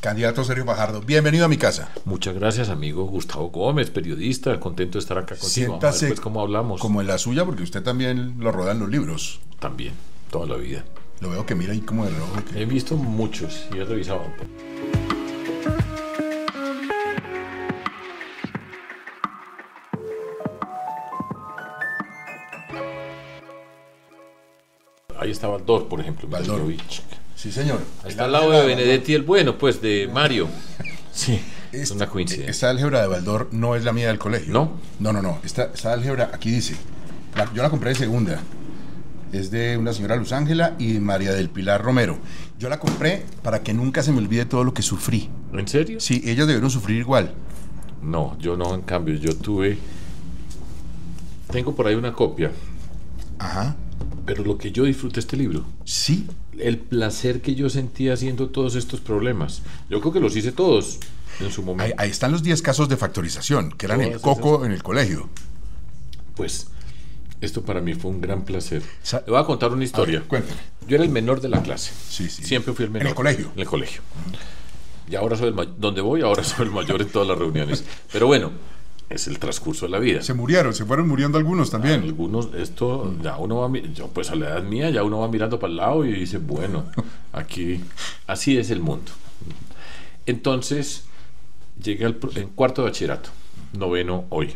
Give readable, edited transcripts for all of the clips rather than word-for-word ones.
Candidato Sergio Fajardo, bienvenido a mi casa. Muchas gracias, amigo Gustavo Gómez, periodista, contento de estar acá contigo. Siéntase. Vamos a ver, pues, cómo hablamos. Como en la suya, porque usted también lo rodan los libros. También, toda la vida. Lo veo que mira ahí como de rojo. He visto muchos y he revisado. Ahí está Baldor, por ejemplo. Baldor. Sí, señor. Está al lado de Benedetti el Bueno, pues, de Mario. Sí, es una coincidencia. Esta álgebra de Baldor no es la mía del colegio. ¿No? No. Esta álgebra, aquí dice, yo la compré de segunda. Es de una señora Luz Ángela y María del Pilar Romero. Yo la compré para que nunca se me olvide todo lo que sufrí. ¿En serio? Sí, ellos debieron sufrir igual. No, yo no, en cambio, tengo por ahí una copia. Ajá. Pero lo que yo disfruté este libro. Sí. El placer que yo sentía haciendo todos estos problemas. Yo creo que los hice todos en su momento. Ahí están los 10 casos de factorización, que eran Todas el coco en el colegio. Pues, esto para mí fue un gran placer. Le voy a contar una historia. Cuéntame. Yo era el menor de la clase. Sí. Siempre fui el menor. ¿En el colegio? En el colegio. Y ahora soy el mayor. Donde voy, ahora soy el mayor en todas las reuniones. Pero bueno, es el transcurso de la vida. Se fueron muriendo algunos también. Algunos, ya uno va, yo pues a la edad mía, ya uno va mirando para el lado y dice, bueno, aquí, así es el mundo. Entonces, llegué en cuarto de bachillerato, noveno hoy.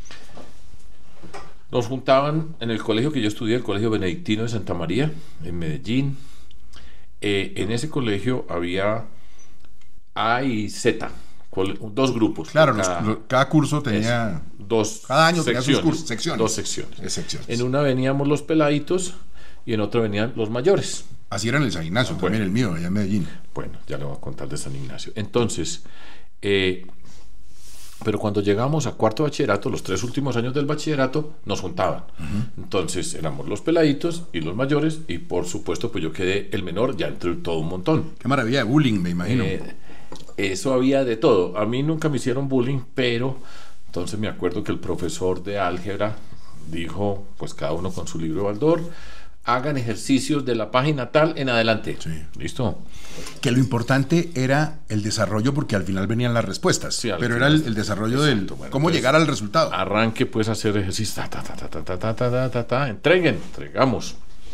Nos juntaban en el colegio que yo estudié, el Colegio Benedictino de Santa María, en Medellín. En ese colegio había A y Z. Dos grupos. Claro, cada curso tenía... Cada año tenía sus cursos, secciones. Dos secciones. Secciones. En una veníamos los peladitos y en otra venían los mayores. Así era en el San Ignacio, también el mío, allá en Medellín. Bueno, ya le voy a contar de San Ignacio. Entonces, pero cuando llegamos a cuarto bachillerato, los 3 últimos años del bachillerato, nos juntaban. Uh-huh. Entonces, éramos los peladitos y los mayores, y por supuesto, pues yo quedé el menor, ya entre todo un montón. Qué maravilla de bullying, me imagino. Eso había de todo. A mí nunca me hicieron bullying, pero entonces me acuerdo que el profesor de álgebra dijo, pues cada uno con su libro de Baldor, hagan ejercicios de la página tal en adelante. Sí. ¿Listo? Que lo importante era el desarrollo, porque al final venían las respuestas. Sí, pero era el desarrollo del cómo llegar al resultado. Arranque pues a hacer ejercicios. Entregamos.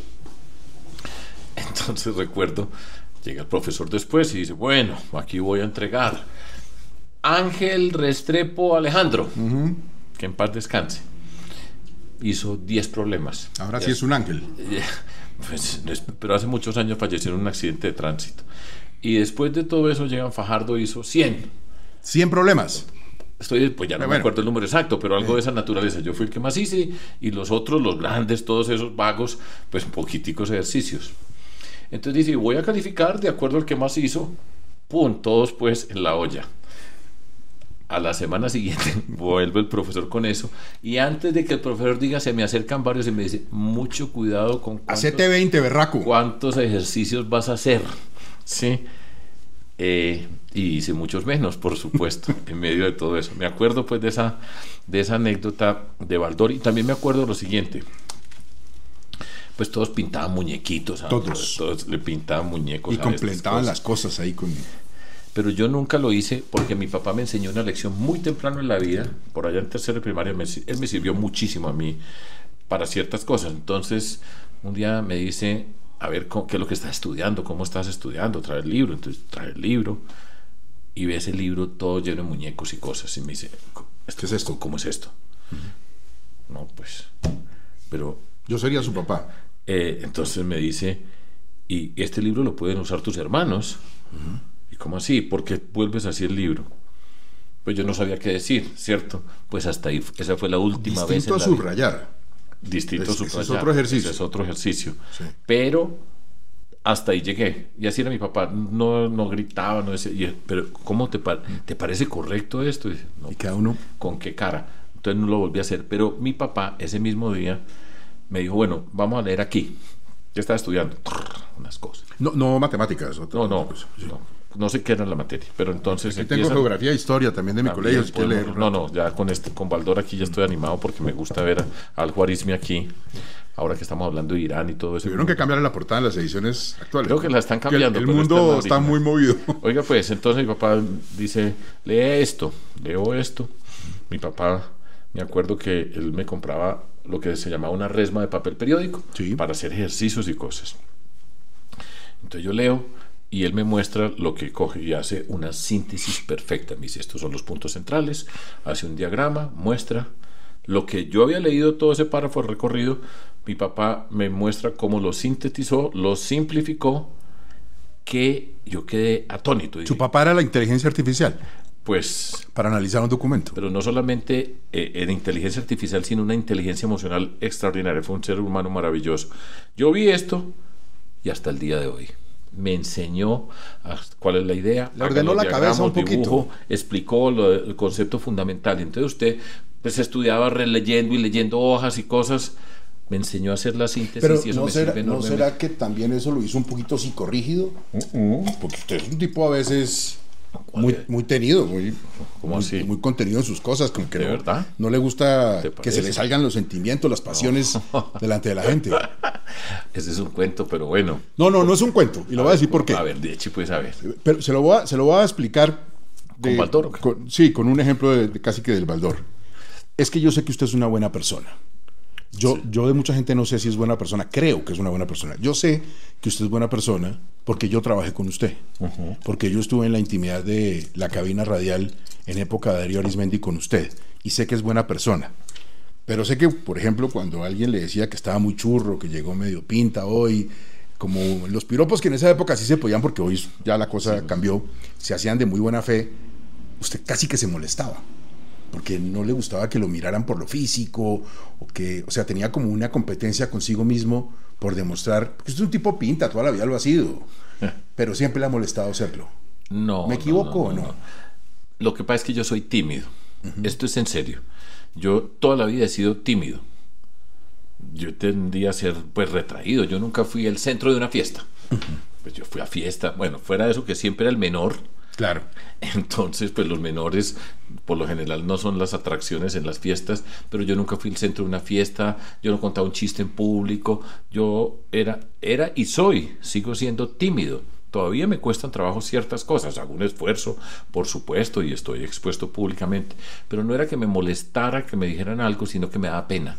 Entonces recuerdo, llega el profesor después y dice, bueno, aquí voy a entregar Ángel Restrepo Alejandro, que en paz descanse. Hizo 10 problemas. Ahora sí es un ángel. Pues, pero hace muchos años falleció en un accidente de tránsito. Y después de todo eso llega Fajardo, hizo 100. 100 problemas. Pues ya no me acuerdo el número exacto, pero algo de esa naturaleza. Yo fui el que más hice, y los otros, los grandes, todos esos vagos, pues poquiticos ejercicios. Entonces dice, voy a calificar de acuerdo al que más hizo. ¡Pum! Todos pues en la olla. A la semana siguiente vuelve el profesor con eso, y antes de que el profesor diga, se me acercan varios y me dice, mucho cuidado con hacete 20, berraco. ¿Cuántos ejercicios vas a hacer? Sí. Y hice muchos menos, por supuesto, en medio de todo eso. Me acuerdo pues de esa anécdota de Baldor, y también me acuerdo de lo siguiente. Pues todos pintaban muñequitos. Todos le pintaban muñecos. Y completaban las cosas ahí con... Pero yo nunca lo hice porque mi papá me enseñó una lección muy temprano en la vida, por allá en tercero de primaria. Él me sirvió muchísimo a mí para ciertas cosas. Entonces, un día me dice, a ver, ¿qué es lo que estás estudiando? ¿Cómo estás estudiando? Trae el libro. Entonces, trae el libro y ve ese libro todo lleno de muñecos y cosas. Y me dice, ¿qué es esto? ¿Cómo es esto? Uh-huh. No, pues, pero... Yo sería su papá. Entonces me dice, ¿y este libro lo pueden usar tus hermanos? Uh-huh. ¿Cómo así? ¿Por qué vuelves así el libro? Pues yo no sabía qué decir, ¿cierto? Pues hasta ahí, esa fue la última vez. Distinto a subrayar. Distinto a subrayar. Es otro ejercicio. Es otro ejercicio. Sí. Pero hasta ahí llegué. Y así era mi papá. No gritaba, no decía, pero ¿cómo te parece correcto esto? Y, no, y cada uno... ¿Con qué cara? Entonces no lo volví a hacer. Pero mi papá ese mismo día me dijo, bueno, vamos a leer aquí. ¿Qué estaba estudiando? Unas cosas. No matemáticas. No. no sé qué era la materia, pero entonces aquí tengo geografía e historia también de mi colegio. Si leer. No, ya con Baldor aquí ya estoy animado porque me gusta ver al Juarismi aquí, ahora que estamos hablando de Irán y todo eso. Tuvieron que cambiar la portada en las ediciones actuales. Creo que la están cambiando. El mundo está muy movido. Oiga, pues, entonces mi papá dice, lee esto, leo esto. Mi papá, me acuerdo que él me compraba lo que se llamaba una resma de papel periódico, sí, para hacer ejercicios y cosas. Entonces yo leo y él me muestra lo que coge y hace una síntesis perfecta. Me dice, estos son los puntos centrales, hace un diagrama, muestra lo que yo había leído, todo ese párrafo recorrido. Mi papá me muestra cómo lo sintetizó, lo simplificó, que yo quedé atónito. ¿Su papá era la inteligencia artificial? Pues... para analizar un documento. Pero no solamente en inteligencia artificial, sino una inteligencia emocional extraordinaria. Fue un ser humano maravilloso. Yo vi esto y hasta el día de hoy me enseñó cuál es la idea. Le ordenó la cabeza un poquito. Dibujo, explicó el concepto fundamental. Entonces usted pues estudiaba releyendo y leyendo hojas y cosas. Me enseñó a hacer la síntesis. Pero y eso ¿no me será, sirve ¿no enormemente? será que también eso lo hizo un poquito psicorrígido? Porque usted es un tipo a veces muy tenido, muy contenido en sus cosas, como que no le gusta que se le salgan los sentimientos, las pasiones delante de la gente. Ese es un cuento, pero bueno. No es un cuento, y lo voy a decir por qué. A ver, de hecho, pues a ver. Pero se lo voy a explicar. ¿Con Baldor? Sí, con un ejemplo de casi que del Baldor. Es que yo sé que usted es una buena persona. Yo de mucha gente no sé si es buena persona, creo que es una buena persona. Yo sé que usted es buena persona porque yo trabajé con usted, porque yo estuve en la intimidad de la cabina radial en época de Darío Arizmendi con usted, y sé que es buena persona. Pero sé que, por ejemplo, cuando alguien le decía que estaba muy churro, que llegó medio pinta hoy, como los piropos que en esa época sí se podían, porque hoy ya la cosa cambió, se hacían de muy buena fe, usted casi que se molestaba, porque no le gustaba que lo miraran por lo físico, o sea, tenía como una competencia consigo mismo por demostrar, porque usted es un tipo pinta, toda la vida lo ha sido, pero siempre le ha molestado serlo. No. ¿Me equivoco o no? Lo que pasa es que yo soy tímido. Esto es en serio. Yo toda la vida he sido tímido. Yo tendía a ser pues retraído. Yo nunca fui el centro de una fiesta. Pues yo fui a fiesta, bueno, fuera de eso que siempre era el menor. Claro. Entonces, pues los menores por lo general no son las atracciones en las fiestas, pero yo nunca fui el centro de una fiesta, yo no contaba un chiste en público, yo era y sigo siendo tímido. Todavía me cuestan trabajo ciertas cosas, hago un esfuerzo, por supuesto, y estoy expuesto públicamente, pero no era que me molestara que me dijeran algo, sino que me daba pena.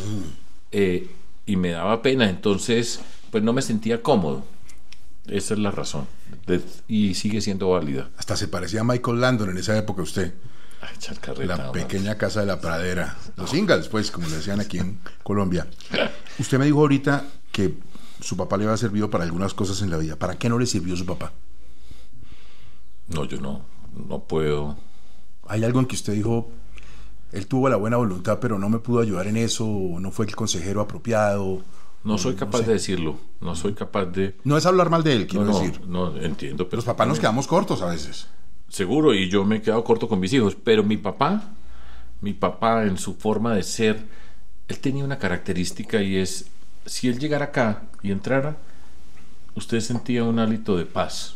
Y me daba pena, entonces, pues no me sentía cómodo. Esa es la razón. Y sigue siendo válida. Hasta se parecía a Michael Landon en esa época usted. Ay, charcarreta, la pequeña casa de la pradera. Los Ingalls, pues, como le decían aquí en Colombia. Usted me dijo ahorita que su papá le había servido para algunas cosas en la vida. ¿Para qué no le sirvió su papá? No, yo no puedo. ¿Hay algo en que usted dijo, él tuvo la buena voluntad, pero no me pudo ayudar en eso, o no fue el consejero apropiado? No soy capaz de decirlo, no soy capaz de... No es hablar mal de él, quiero decir. No, entiendo. Pero los papás nos quedamos cortos a veces. Seguro, y yo me he quedado corto con mis hijos, pero mi papá en su forma de ser, él tenía una característica, y es, si él llegara acá y entrara, usted sentía un hálito de paz.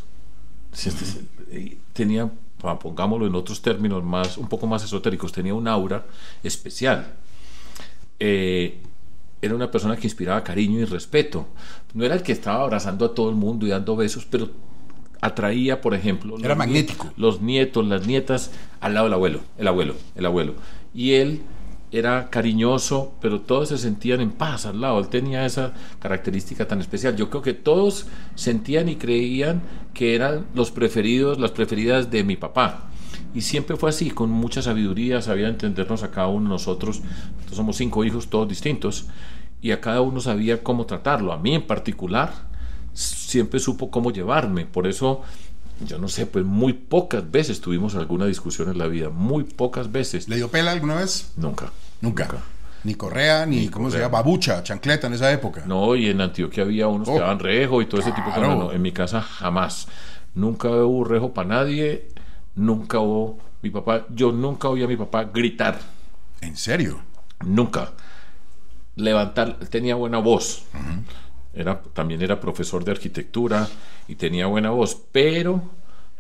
Tenía, pongámoslo en otros términos un poco más esotéricos, tenía un aura especial. Era una persona que inspiraba cariño y respeto. No era el que estaba abrazando a todo el mundo y dando besos, pero atraía, por ejemplo, era magnético. Los nietos, las nietas al lado del el abuelo. Y él era cariñoso, pero todos se sentían en paz al lado. Él tenía esa característica tan especial. Yo creo que todos sentían y creían que eran los preferidos, las preferidas de mi papá. Y siempre fue así, con mucha sabiduría, sabía entendernos a cada uno de nosotros. Nosotros somos 5 hijos, todos distintos, y a cada uno sabía cómo tratarlo. A mí en particular, siempre supo cómo llevarme. Por eso, yo no sé, pues muy pocas veces tuvimos alguna discusión en la vida, muy pocas veces. ¿Le dio pela alguna vez? Nunca. Ni correa, ni ¿cómo se llama? Babucha, chancleta en esa época. No, y en Antioquia había unos que daban rejo y todo ese tipo de cosas. No, en mi casa jamás. Nunca hubo rejo para nadie. Nunca hubo yo nunca oí a mi papá gritar. ¿En serio? Nunca. Tenía buena voz. También era profesor de arquitectura y tenía buena voz, pero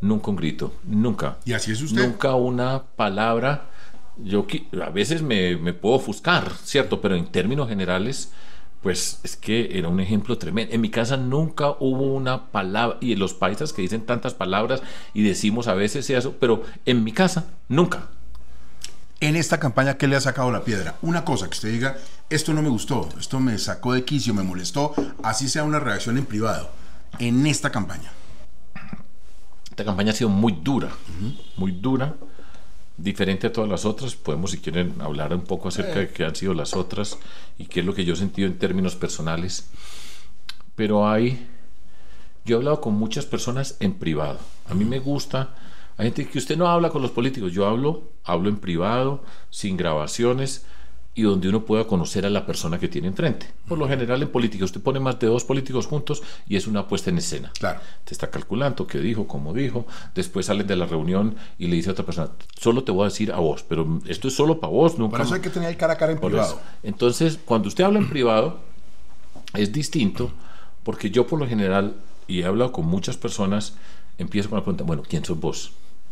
nunca un grito, nunca. ¿Y así es usted? Nunca una palabra. Yo a veces me puedo ofuscar, ¿cierto? Pero en términos generales, pues es que era un ejemplo tremendo. En mi casa nunca hubo una palabra, y en los paisas que dicen tantas palabras y decimos a veces eso, pero en mi casa nunca. En esta campaña, ¿qué le ha sacado la piedra? Una cosa que usted diga, esto no me gustó, esto me sacó de quicio, me molestó, así sea una reacción en privado. En esta campaña. Esta campaña ha sido muy dura, muy dura, diferente a todas las otras. Podemos, si quieren, hablar un poco acerca de qué han sido las otras y qué es lo que yo he sentido en términos personales. Pero yo he hablado con muchas personas en privado. A mí me gusta. Hay gente que usted no habla con los políticos. Yo hablo en privado, sin grabaciones, y donde uno pueda conocer a la persona que tiene enfrente. Por lo general en política usted pone más de 2 políticos juntos y es una puesta en escena. Claro. Te está calculando qué dijo, cómo dijo, después salen de la reunión y le dice a otra persona, solo te voy a decir a vos, pero esto es solo para vos, nunca. Por eso hay que tener el cara a cara en privado. Entonces, cuando usted habla en privado, es distinto, porque yo por lo general, y he hablado con muchas personas, empiezo con la pregunta, bueno, ¿quién sos vos?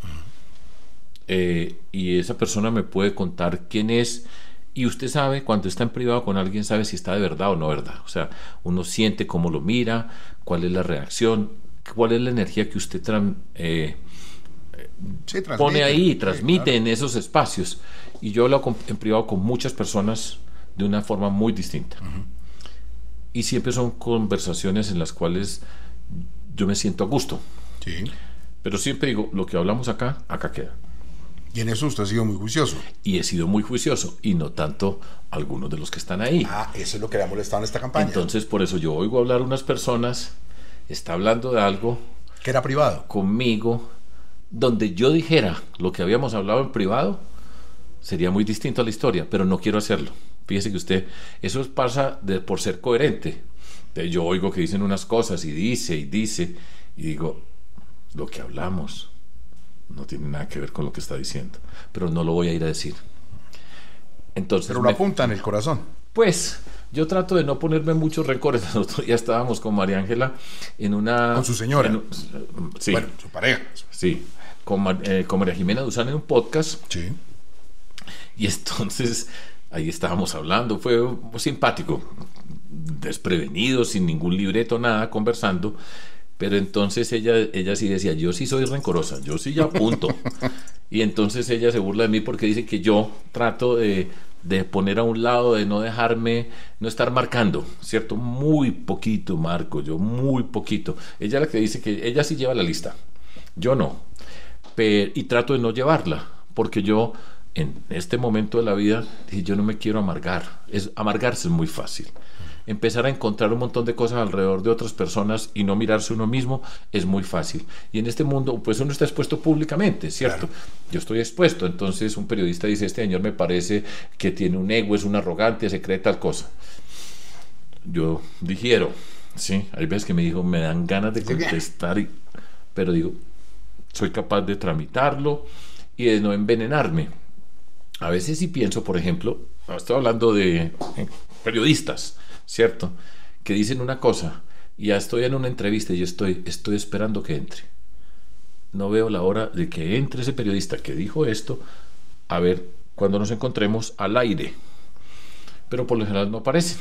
Y esa persona me puede contar quién es. Y usted sabe, cuando está en privado con alguien, sabe si está de verdad o no verdad. O sea, uno siente cómo lo mira, cuál es la reacción, cuál es la energía que usted pone ahí, transmite en esos espacios. Y yo hablo en privado con muchas personas de una forma muy distinta. Y siempre son conversaciones en las cuales yo me siento a gusto. Sí. Pero siempre digo, lo que hablamos acá queda. Y en eso usted ha sido muy juicioso. Y he sido muy juicioso, y no tanto algunos de los que están ahí. Eso es lo que le ha molestado en esta campaña. Entonces, por eso yo oigo hablar a unas personas, está hablando de algo... que era privado. Conmigo, donde yo dijera lo que habíamos hablado en privado, sería muy distinto a la historia, pero no quiero hacerlo. Fíjese que usted, eso pasa por ser coherente. Yo oigo que dicen unas cosas y dice, y digo, lo que hablamos no tiene nada que ver con lo que está diciendo, pero no lo voy a ir a decir. Entonces, pero lo apunta en el corazón. Pues yo trato de no ponerme muchos rencores. Nosotros ya estábamos con María Ángela en una... Con su señora. Sí. Bueno, su pareja. Sí. Con María Jimena Duzán en un podcast. Sí. Y entonces ahí estábamos hablando. Fue muy simpático. Desprevenido, sin ningún libreto, nada, conversando. Pero entonces ella sí decía, yo sí soy rencorosa, yo sí ya apunto. Y entonces ella se burla de mí porque dice que yo trato de poner a un lado, de no dejarme, no estar marcando, ¿cierto? Muy poquito marco, yo muy poquito. Ella es la que dice que ella sí lleva la lista, yo no. Y trato de no llevarla, porque yo en este momento de la vida dije, yo no me quiero amargar. Amargarse es muy fácil. Empezar a encontrar un montón de cosas alrededor de otras personas y no mirarse uno mismo es muy fácil. Y en este mundo, pues uno está expuesto públicamente, ¿cierto? Claro. Yo estoy expuesto. Entonces un periodista dice, este señor me parece que tiene un ego, es un arrogante, se cree tal cosa. Yo digiero, ¿sí? Hay veces que me dan ganas de contestar, pero digo, soy capaz de tramitarlo y de no envenenarme. A veces sí pienso, por ejemplo, estoy hablando de periodistas, ¿cierto? Que dicen una cosa y ya estoy en una entrevista y yo estoy esperando que entre. No veo la hora de que entre ese periodista que dijo esto, a ver cuando nos encontremos al aire. Pero por lo general no aparece.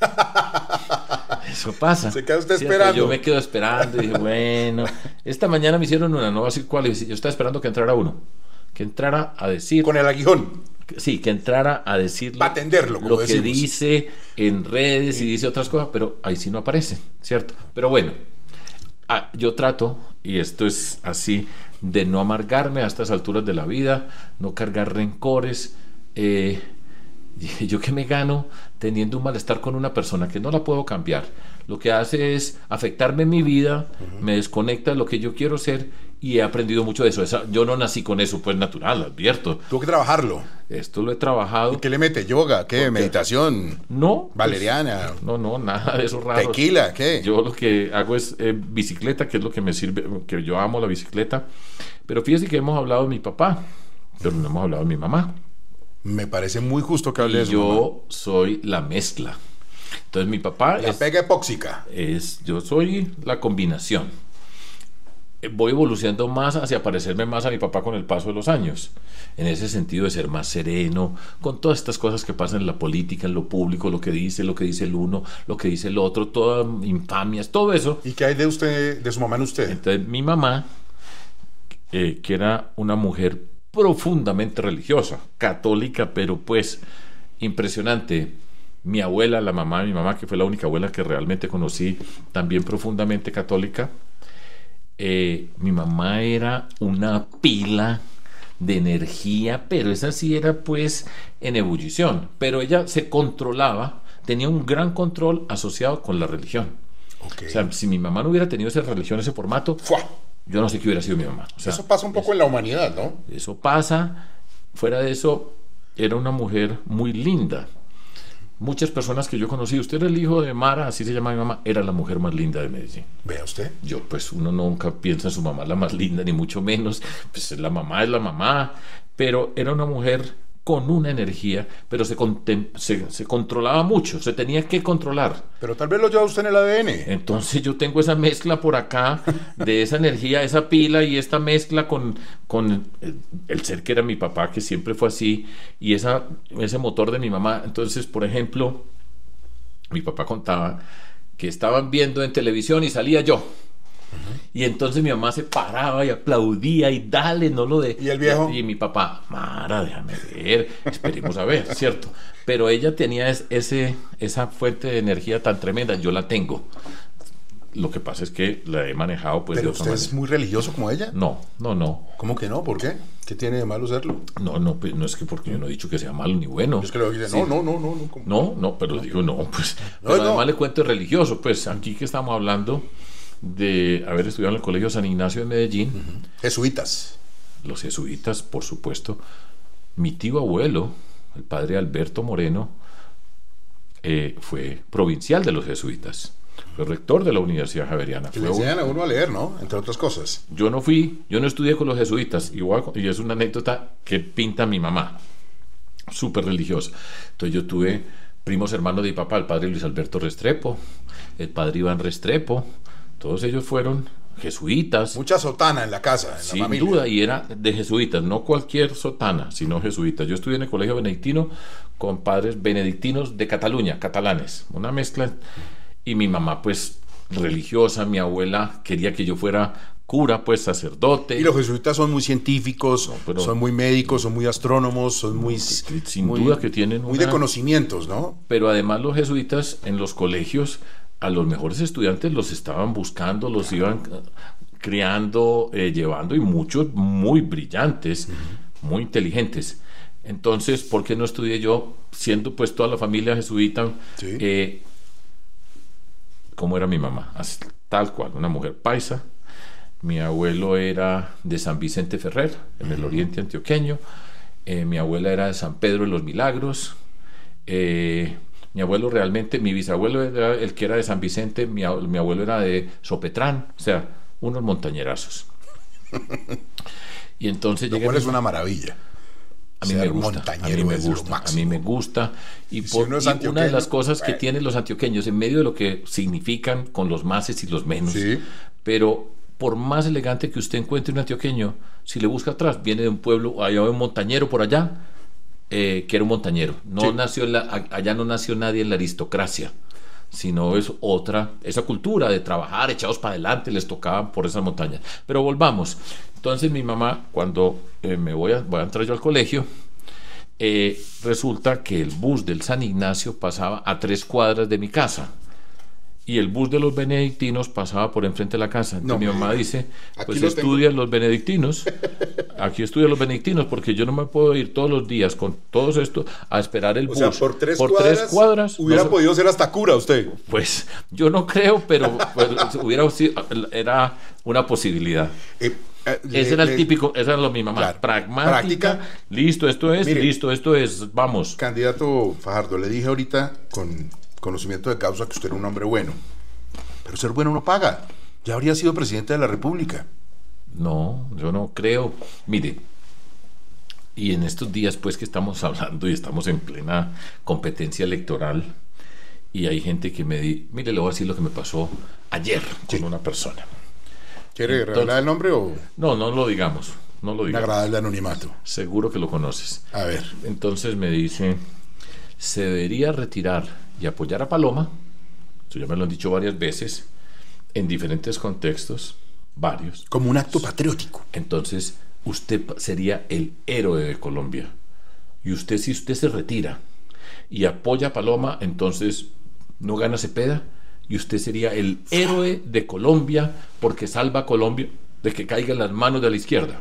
Eso pasa. Se queda usted esperando. Yo me quedo esperando y dije, bueno, esta mañana me hicieron una, no voy a decir cuál, yo estaba esperando que entrara uno, que entrara a decir... Con el aguijón. Sí, que entrara a decir para atenderlo, como lo decimos. Que dice en redes y dice otras cosas, pero ahí sí no aparece, ¿cierto? Pero bueno, yo trato, y esto es así, de no amargarme a estas alturas de la vida, no cargar rencores. Yo que me gano teniendo un malestar con una persona que no la puedo cambiar. Lo que hace es afectarme en mi vida, me desconecta de lo que yo quiero ser, y he aprendido mucho de eso. Yo no nací con eso, pues natural, advierto. Tuvo que trabajarlo. Esto lo he trabajado. ¿Y qué le mete? ¿Yoga? ¿Qué? ¿Meditación? No. ¿Valeriana? Pues, no, nada de eso raro. ¿Tequila? ¿Qué? Yo lo que hago es bicicleta, que es lo que me sirve, que yo amo la bicicleta. Pero fíjese que hemos hablado de mi papá, pero no hemos hablado de mi mamá. Me parece muy justo que hable de eso. Yo soy la mezcla. Entonces mi papá la pega epóxica. Yo soy la combinación. voy evolucionando más hacia parecerme más a mi papá con el paso de los años, en ese sentido de ser más sereno, con todas estas cosas que pasan en la política, en lo público, lo que dice el uno, lo que dice el otro, todas infamias, todo eso. ¿Y qué hay de usted, de su mamá en usted? Entonces, mi mamá, que era una mujer profundamente religiosa, católica, pero pues impresionante. Mi abuela, la mamá de mi mamá, que fue la única abuela que realmente conocí, también profundamente católica. Mi mamá era una pila de energía, pero esa sí era pues en ebullición, pero ella se controlaba, tenía un gran control asociado con la religión. Okay. O sea, si mi mamá no hubiera tenido esa religión, ese formato, yo no sé qué hubiera sido mi mamá. O sea, eso pasa un poco en la humanidad, ¿no? Eso pasa. Fuera de eso, era una mujer muy linda. Muchas personas que yo conocí, usted era el hijo de Mara, así se llama mi mamá, era la mujer más linda de Medellín. ¿Vea usted? Yo, pues uno nunca piensa en su mamá la más linda, ni mucho menos, pues la mamá es la mamá, pero era una mujer con una energía, pero se controlaba mucho, se tenía que controlar. Pero tal vez lo lleva usted en el ADN. Entonces yo tengo esa mezcla por acá, de esa energía, esa pila y esta mezcla con el ser que era mi papá, que siempre fue así, y ese motor de mi mamá. Entonces, por ejemplo, mi papá contaba que estaban viendo en televisión y salía yo. Y entonces mi mamá se paraba y aplaudía y dale, no lo de... ¿Y el viejo? Y mi papá, Mara, déjame ver, esperemos a ver, ¿cierto? Pero ella tenía esa fuente de energía tan tremenda, yo la tengo. Lo que pasa es que la he manejado pues ¿Pero de otra usted manera. es muy religioso como ella? No. ¿Cómo que no? ¿Por qué? ¿Qué tiene de malo serlo? No, pues no es que porque yo no he dicho que sea malo ni bueno. Es que le dice, Sí. No, pero digo no, pues. No, pero no. además le cuento es religioso, pues aquí que estamos hablando de haber estudiado en el Colegio San Ignacio de Medellín. Jesuitas. Los jesuitas, por supuesto. Mi tío abuelo, el padre Alberto Moreno, fue provincial de los jesuitas, fue rector de la Universidad Javeriana. Que le enseñan a uno a leer, ¿no? Entre otras cosas. Yo no estudié con los jesuitas, y es una anécdota que pinta mi mamá, súper religiosa. Entonces yo tuve primos hermanos de mi papá, el padre Luis Alberto Restrepo, el padre Iván Restrepo, todos ellos fueron jesuitas. Mucha sotana en la casa, en la Sin familia. duda, y era de jesuitas, no cualquier sotana, sino jesuitas. Yo estudié en el colegio benedictino con padres benedictinos de Cataluña, catalanes, una mezcla. Y mi mamá, pues, religiosa, mi abuela quería que yo fuera cura, pues, sacerdote. Y los jesuitas son muy científicos, son muy médicos, son muy astrónomos, son muy... Sin duda que tienen muy de conocimientos, ¿no? Pero además los jesuitas en los colegios, a los mejores estudiantes los estaban buscando, los iban criando, llevando, y muchos muy brillantes, muy inteligentes. Entonces, ¿por qué no estudié yo, siendo pues toda la familia jesuita? Sí. Como era mi mamá, así, tal cual, una mujer paisa. Mi abuelo era de San Vicente Ferrer, en el oriente antioqueño. Mi abuela era de San Pedro de los Milagros. Mi abuelo realmente, mi bisabuelo era el que era de San Vicente, mi abuelo era de Sopetrán, o sea, unos montañerazos. Y entonces lo cual es una maravilla. A mí me gusta, a mí me gusta, y por una de las cosas que tienen los antioqueños, en medio de lo que significan con los máses y los menos, sí. Pero por más elegante que usted encuentre un antioqueño, si le busca atrás, viene de un pueblo, allá hay un montañero por allá, que era un montañero, no sí. Allá no nació nadie en la aristocracia, sino es esa cultura de trabajar echados para adelante, les tocaban por esas montañas. Pero volvamos. Entonces mi mamá, cuando voy a entrar yo al colegio, resulta que el bus del San Ignacio pasaba a 3 cuadras de mi casa, y el bus de los benedictinos pasaba por enfrente de la casa. Entonces mi mamá dice, pues estudian los benedictinos, aquí estudian los benedictinos, porque yo no me puedo ir todos los días con todos esto a esperar el bus. O sea, por 3 cuadras hubiera podido ser hasta cura usted. Pues yo no creo, pero era una posibilidad. Ese era el típico, esa era mi mamá, claro. Pragmática, listo, esto es, mire, listo, esto es, vamos. Candidato Fajardo, le dije ahorita con conocimiento de causa que usted era un hombre bueno, pero ser bueno no paga. Ya habría sido presidente de la República. No, yo no creo. Mire, y en estos días pues que estamos hablando y estamos en plena competencia electoral, y hay gente que mire, le voy a decir lo que me pasó ayer con una persona. ¿Quiere revelar el nombre o...? No, no lo digamos. No lo digamos. Un agradable anonimato. Seguro que lo conoces. A ver. Entonces me dice, se debería retirar y apoyar a Paloma. Eso ya me lo han dicho varias veces, en diferentes contextos, varios. Como un acto patriótico. Entonces, usted sería el héroe de Colombia. Y usted, si usted se retira y apoya a Paloma, entonces no gana Cepeda, y usted sería el héroe de Colombia porque salva a Colombia de que caiga en las manos de la izquierda.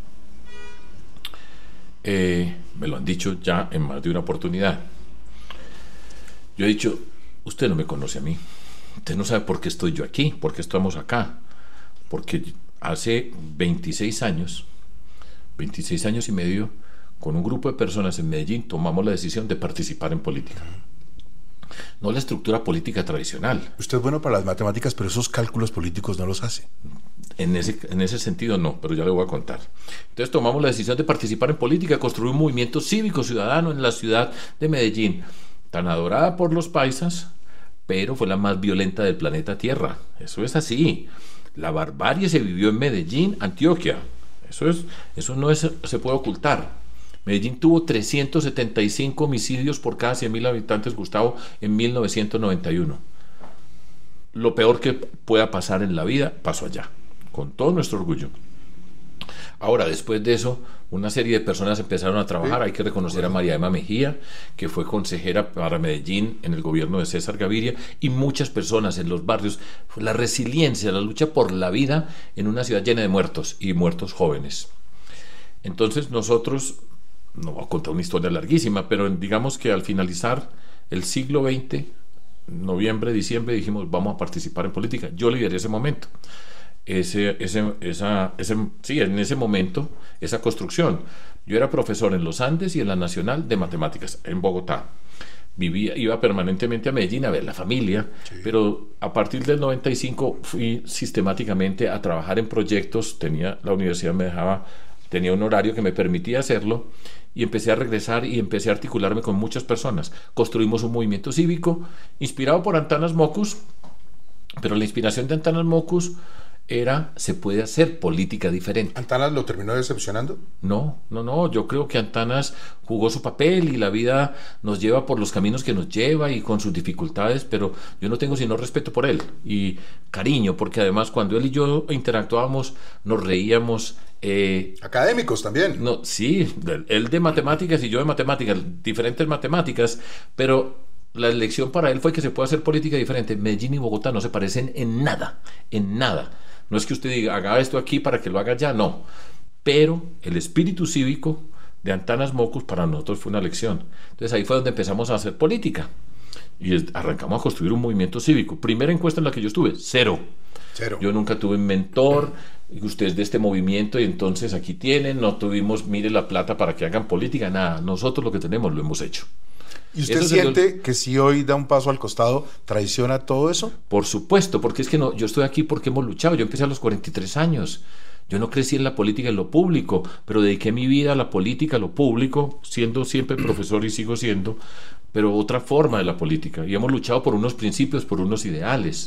Me lo han dicho ya en más de una oportunidad. Yo he dicho, usted no me conoce a mí, usted no sabe por qué estoy yo aquí, por qué estamos acá, porque hace 26 años y medio, con un grupo de personas en Medellín tomamos la decisión de participar en política. No la estructura política tradicional. Usted es bueno para las matemáticas, pero esos cálculos políticos no los hace. En ese sentido no, pero ya le voy a contar. Entonces tomamos la decisión de participar en política, construir un movimiento cívico ciudadano en la ciudad de Medellín, tan adorada por los paisas, pero fue la más violenta del planeta Tierra. Eso es así. La barbarie se vivió en Medellín, Antioquia. Eso no se puede ocultar. Medellín tuvo 375 homicidios por cada 100.000 habitantes, Gustavo, en 1991. Lo peor que pueda pasar en la vida pasó allá, con todo nuestro orgullo. Ahora, después de eso, una serie de personas empezaron a trabajar. Hay que reconocer a María Emma Mejía, que fue consejera para Medellín en el gobierno de César Gaviria, y muchas personas en los barrios. La resiliencia, la lucha por la vida en una ciudad llena de muertos, y muertos jóvenes. Entonces nosotros, no voy a contar una historia larguísima, pero digamos que al finalizar el siglo XX, noviembre, diciembre, dijimos, vamos a participar en política. Yo lideré ese momento. En ese momento, esa construcción. Yo era profesor en los Andes y en la Nacional de Matemáticas, en Bogotá. Iba permanentemente a Medellín a ver la familia, sí. Pero a partir del 95 fui sistemáticamente a trabajar en proyectos. La universidad tenía un horario que me permitía hacerlo, y empecé a regresar y empecé a articularme con muchas personas. Construimos un movimiento cívico inspirado por Antanas Mockus, pero la inspiración de Antanas Mockus se puede hacer política diferente. ¿Antanas lo terminó decepcionando? No, yo creo que Antanas jugó su papel, y la vida nos lleva por los caminos que nos lleva y con sus dificultades, pero yo no tengo sino respeto por él y cariño, porque además cuando él y yo interactuábamos nos reíamos. Académicos también. No, sí, él de matemáticas y yo de matemáticas, diferentes matemáticas, pero la elección para él fue que se puede hacer política diferente. Medellín y Bogotá no se parecen en nada, en nada. No es que usted diga, haga esto aquí para que lo haga ya, no. Pero el espíritu cívico de Antanas Mockus para nosotros fue una lección. Entonces ahí fue donde empezamos a hacer política. Y arrancamos a construir un movimiento cívico. Primera encuesta en la que yo estuve, cero. Yo nunca tuve un mentor. Usted es de este movimiento y entonces aquí tienen. No tuvimos, mire la plata para que hagan política, nada. Nosotros lo que tenemos lo hemos hecho. ¿Y usted siente que si hoy da un paso al costado, traiciona todo eso? Por supuesto, porque es que no, yo estoy aquí porque hemos luchado. Yo empecé a los 43 años. Yo no crecí en la política, en lo público, pero dediqué mi vida a la política, a lo público, siendo siempre profesor y sigo siendo, pero otra forma de la política. Y hemos luchado por unos principios, por unos ideales.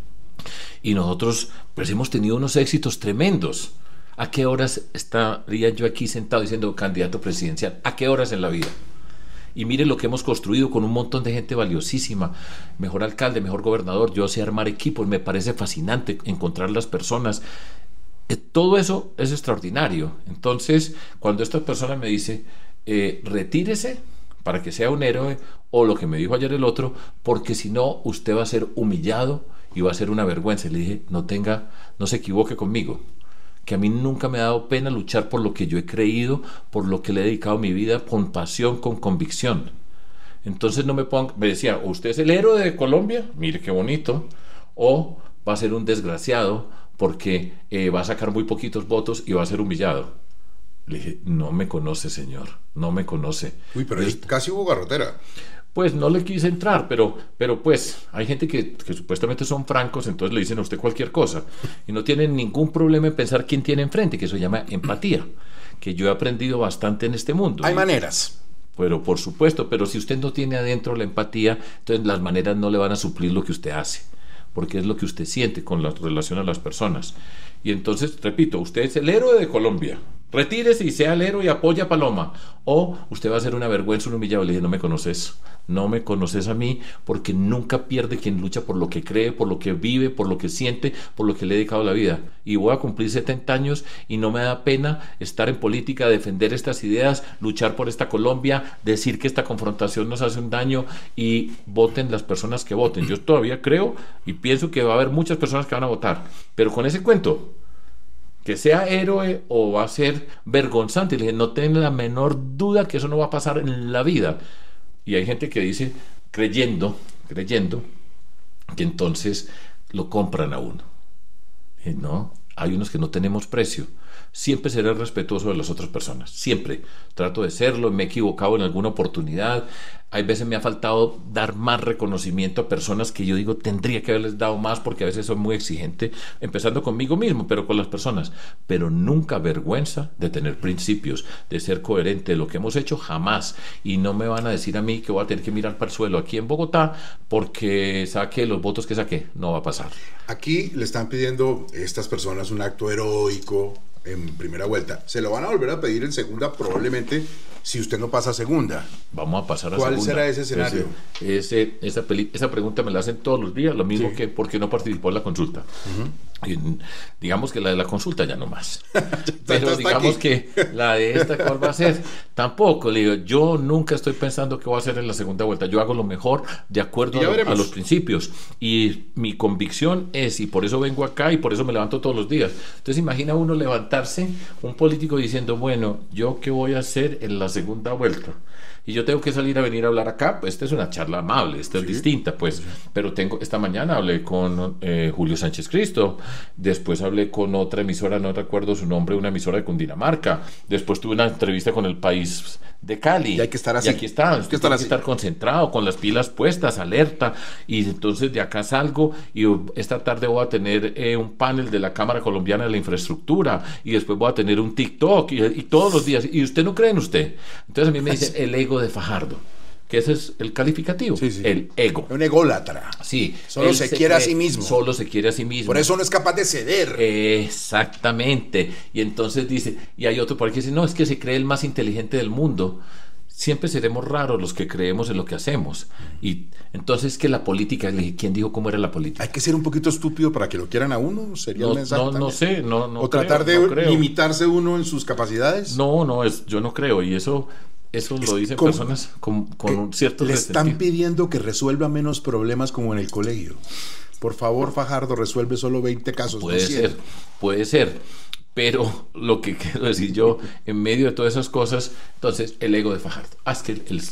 Y nosotros pues hemos tenido unos éxitos tremendos. ¿A qué horas estaría yo aquí sentado diciendo candidato presidencial? ¿A qué horas en la vida? Y mire lo que hemos construido con un montón de gente valiosísima, mejor alcalde, mejor gobernador. Yo sé armar equipos, me parece fascinante encontrar las personas. Todo eso es extraordinario. Entonces, cuando esta persona me dice, retírese para que sea un héroe, o lo que me dijo ayer el otro, porque si no, usted va a ser humillado y va a ser una vergüenza. Le dije, no se equivoque conmigo, que a mí nunca me ha dado pena luchar por lo que yo he creído, por lo que le he dedicado mi vida, con pasión, con convicción. Entonces no me decía, o usted es el héroe de Colombia, mire qué bonito, o va a ser un desgraciado porque va a sacar muy poquitos votos y va a ser humillado. Le dije, no me conoce, señor, no me conoce. Uy, pero casi hubo garrotera. Pues no le quise entrar, pero pues hay gente que supuestamente son francos, entonces le dicen a usted cualquier cosa y no tienen ningún problema en pensar quién tiene enfrente, que eso se llama empatía, que yo he aprendido bastante en este mundo. Hay maneras. Pero por supuesto, pero si usted no tiene adentro la empatía, entonces las maneras no le van a suplir lo que usted hace. porque es lo que usted siente con la relación a las personas. Y entonces, repito, usted es el héroe de Colombia. Retírese y sea el héroe y apoya a Paloma. O usted va a ser una vergüenza, un humillado. Le dije, no me conoces a mí, porque nunca pierde quien lucha por lo que cree, por lo que vive, por lo que siente, por lo que le he dedicado la vida. Y voy a cumplir 70 años y no me da pena estar en política, defender estas ideas, luchar por esta Colombia, decir que esta confrontación nos hace un daño, y voten las personas que voten. Yo todavía creo y pienso que va a haber muchas personas que van a votar, pero con ese cuento que sea héroe o va a ser vergonzante, le dije, no tengan la menor duda que eso no va a pasar en la vida. Y hay gente que dice, creyendo que entonces lo compran a uno. No, hay unos que no tenemos precio. Siempre seré respetuoso de las otras personas, siempre trato de serlo. Me he equivocado en alguna oportunidad, hay veces me ha faltado dar más reconocimiento a personas que yo digo tendría que haberles dado más, porque a veces soy muy exigente, empezando conmigo mismo, pero con las personas. Pero nunca vergüenza de tener principios, de ser coherente de lo que hemos hecho, jamás. Y no me van a decir a mí que voy a tener que mirar para el suelo aquí en Bogotá porque saque los votos que saqué. No va a pasar. Aquí le están pidiendo estas personas un acto heroico en primera vuelta. Se lo van a volver a pedir en segunda, probablemente, si usted no pasa a segunda. Vamos a pasar a segunda. ¿Cuál será ese escenario? Esa pregunta me la hacen todos los días, lo mismo que por qué no participó en la consulta. Y digamos que la de la consulta ya no más. Pero digamos que la de esta, ¿cuál va a ser? Tampoco, le digo, yo nunca estoy pensando qué voy a hacer en la segunda vuelta. Yo hago lo mejor de acuerdo a los principios. Y mi convicción es, y por eso vengo acá y por eso me levanto todos los días. Entonces imagina uno levantarse, un político diciendo, bueno, ¿yo qué voy a hacer en la segunda vuelta? Y yo tengo que salir a venir a hablar acá. Pues esta es una charla amable, esta es distinta, pues. Pero esta mañana hablé con Julio Sánchez Cristo, después hablé con otra emisora, no recuerdo su nombre, una emisora de Cundinamarca, después tuve una entrevista con El País de Cali. Y hay que estar así. Y aquí está, hay que estar concentrado, con las pilas puestas, alerta. Y entonces de acá salgo y esta tarde voy a tener un panel de la Cámara Colombiana de la Infraestructura, y después voy a tener un TikTok y todos los días. Y usted no cree en usted. Entonces a mí me dice el ego de Fajardo, que ese es el calificativo, el ego. Un ególatra. Sí. Solo se quiere a sí mismo. Solo se quiere a sí mismo. Por eso no es capaz de ceder. Exactamente. Y entonces dice, y hay otro por aquí que dice, no, es que se cree el más inteligente del mundo. Siempre seremos raros los que creemos en lo que hacemos. Y entonces, que la política, le dije, ¿quién dijo cómo era la política? Hay que ser un poquito estúpido para que lo quieran a uno, sería el mensaje. No sé, no. O tratar de limitarse uno en sus capacidades. Yo no creo, y eso lo dicen personas con un cierto le están pidiendo que resuelva menos problemas como en el colegio. Por favor, Fajardo, resuelve solo 20 casos. Puede ser. Pero lo que quiero decir yo, en medio de todas esas cosas, entonces, el ego de Fajardo. Es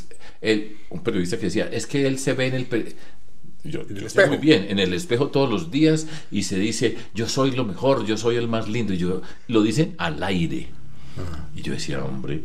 que un periodista que decía, es que él se ve en el espejo. Muy bien, en el espejo todos los días, y se dice, yo soy lo mejor, yo soy el más lindo, y lo dicen al aire. Y yo decía, hombre,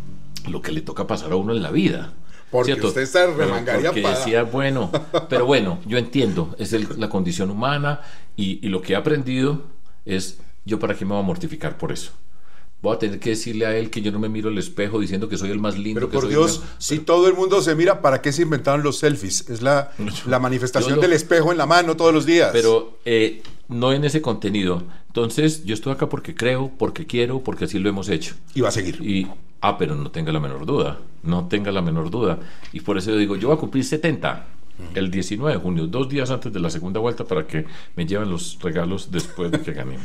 lo que le toca pasar a uno en la vida. Porque ¿cierto? Usted está remangaría para... decía, pero bueno, yo entiendo, es la condición humana, y lo que he aprendido es, yo para qué me voy a mortificar por eso. Voy a tener que decirle a él que yo no me miro al espejo diciendo que soy el más lindo. Pero por Dios, si todo el mundo se mira, ¿para qué se inventaron los selfies? Es la manifestación del espejo en la mano todos los días. Pero no en ese contenido. Entonces, yo estoy acá porque creo, porque quiero, porque así lo hemos hecho. Y va a seguir. Pero no tenga la menor duda. No tenga la menor duda. Y por eso yo digo, yo voy a cumplir 70 el 19 de junio, 2 días antes de la segunda vuelta, para que me lleven los regalos después de que ganemos.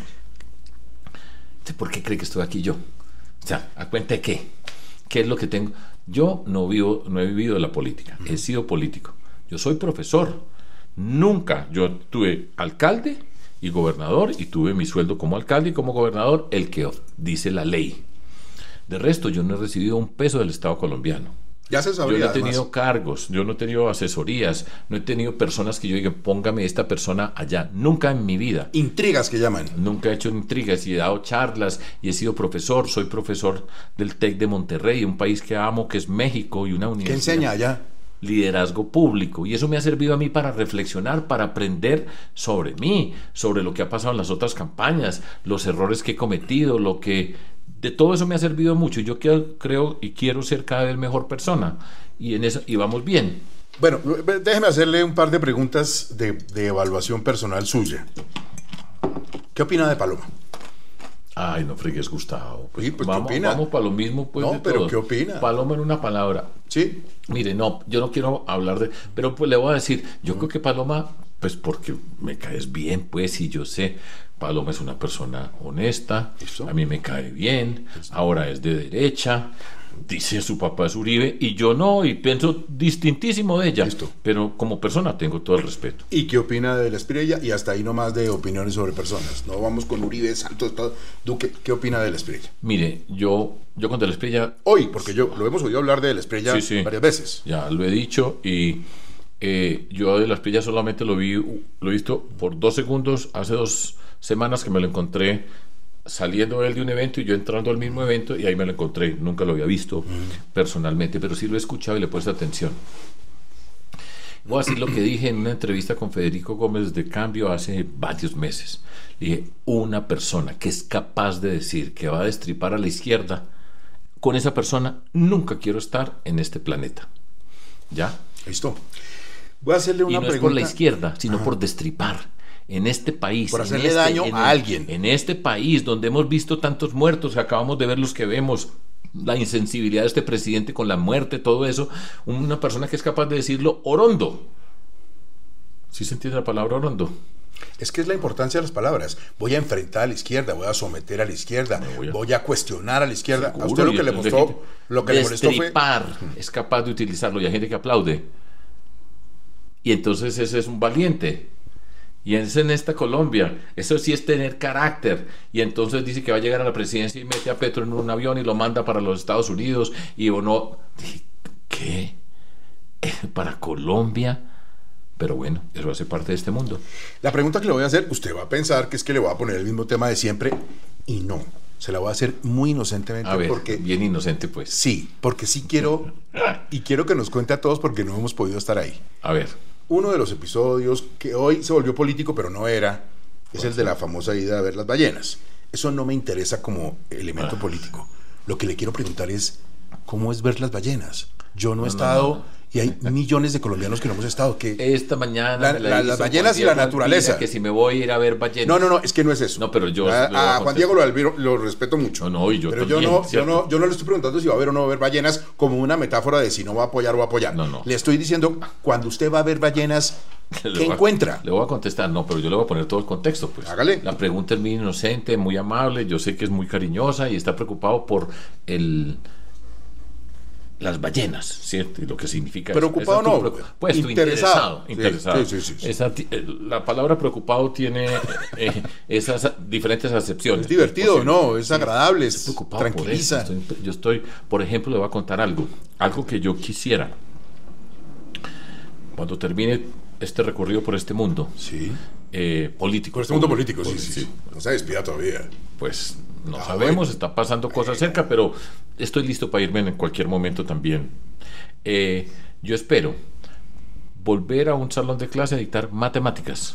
¿Por qué cree que estoy aquí yo? O sea, ¿a cuenta de qué? ¿Qué es lo que tengo? Yo no he vivido de la política, he sido político. Yo soy profesor. Nunca, yo tuve alcalde y gobernador, y tuve mi sueldo como alcalde y como gobernador, el que dice la ley. De resto, yo no he recibido un peso del Estado colombiano. Ya se sabría, yo no he tenido cargos, yo no he tenido asesorías, no he tenido personas que yo diga, póngame esta persona allá. Nunca en mi vida. Intrigas que llaman. Nunca he hecho intrigas, y he dado charlas, y he sido profesor. Soy profesor del TEC de Monterrey, un país que amo, que es México, y una universidad. ¿Qué enseña allá? Liderazgo público. Y eso me ha servido a mí para reflexionar, para aprender sobre mí, sobre lo que ha pasado en las otras campañas, los errores que he cometido, de todo eso me ha servido mucho. Yo creo y quiero ser cada vez mejor persona, y en eso, y vamos bien. Bueno, déjeme hacerle un par de preguntas de evaluación personal suya. ¿Qué opina de Paloma? Ay, no fregues, Gustavo. Pues, sí, pues, ¿qué opina? Vamos para lo mismo, pues. No, pero todo. ¿Qué opina? Paloma en una palabra. Sí. Mire, no, yo no quiero hablar de... Pero pues le voy a decir, yo creo que Paloma, pues porque me caes bien, pues, y yo sé, Paloma es una persona honesta, ¿eso? A mí me cae bien, ¿eso? Ahora es de derecha, dice su papá es Uribe, y yo no, y pienso distintísimo de ella. ¿Listo? Pero como persona tengo todo el respeto. ¿Y qué opina de la Espriella? Y hasta ahí nomás de opiniones sobre personas. No vamos con Uribe, Santos, Duque. ¿Qué opina de la Espriella? Mire, yo con de la Espriella... Hoy, porque yo lo hemos oído hablar de la Espriella varias veces. Ya lo he dicho, y yo de la Espriella solamente lo he visto por 2 segundos, hace 2 semanas que me lo encontré saliendo él de un evento y yo entrando al mismo evento, y ahí me lo encontré. Nunca lo había visto personalmente, pero sí lo he escuchado y le he puesto atención. Voy a decir lo que dije en una entrevista con Federico Gómez de Cambio hace varios meses. Dije, una persona que es capaz de decir que va a destripar a la izquierda, con esa persona nunca quiero estar en este planeta. ¿Ya? Listo. Voy a hacerle una pregunta. Y no es por la izquierda, sino por destripar. En este país, por hacerle daño a alguien. En este país donde hemos visto tantos muertos, acabamos de ver los que vemos, la insensibilidad de este presidente con la muerte, todo eso, una persona que es capaz de decirlo orondo. ¿Sí se entiende la palabra orondo? Es que es la importancia de las palabras. Voy a enfrentar a la izquierda, voy a someter a la izquierda, voy a cuestionar a la izquierda. Seguro, a usted lo que le mostró, lo que le molestó fue... es capaz de utilizarlo, y hay gente que aplaude. Y entonces ese es un valiente. Y es en esta Colombia, eso sí es tener carácter. Y entonces dice que va a llegar a la presidencia y mete a Petro en un avión y lo manda para los Estados Unidos. Y uno, ¿qué? ¿Para Colombia? Pero bueno, eso hace parte de este mundo. La pregunta que le voy a hacer, usted va a pensar que es que le voy a poner el mismo tema de siempre, y no, se la voy a hacer muy inocentemente. A ver, porque, bien inocente pues. Sí, porque sí quiero, y quiero que nos cuente a todos porque no hemos podido estar ahí. A ver. Uno de los episodios que hoy se volvió político, pero no era, es el de la famosa ida a ver las ballenas. Eso no me interesa como elemento político. Lo que le quiero preguntar es, ¿cómo es ver las ballenas? Yo no he estado, y hay millones de colombianos que no hemos estado. Que esta mañana las ballenas y la naturaleza. Que si me voy a ir a ver ballenas. No, es que no es eso. No, pero yo a Juan Diego lo respeto mucho. Y yo pero también, yo no le estoy preguntando si va a ver o no va a ver ballenas como una metáfora de si no va a apoyar o va a apoyar. No. Le estoy diciendo, cuando usted va a ver ballenas, ¿qué encuentra? Le voy a contestar, pero yo le voy a poner todo el contexto, pues. Hágale. La pregunta es muy inocente, muy amable, yo sé que es muy cariñosa y está preocupado por las ballenas, ¿cierto? Y lo que significa preocupado eso. Pues interesado. Sí. La palabra preocupado tiene esas diferentes acepciones. Es divertido, ¿no? Es agradable, es preocupado, tranquiliza. Yo estoy, por ejemplo, le voy a contar algo que yo quisiera. Cuando termine este recorrido por este mundo, político. Por este mundo político, sí. No se despida todavía. Pues no sabemos, está pasando cosas cerca, pero estoy listo para irme en cualquier momento también. Yo espero volver a un salón de clase a dictar matemáticas.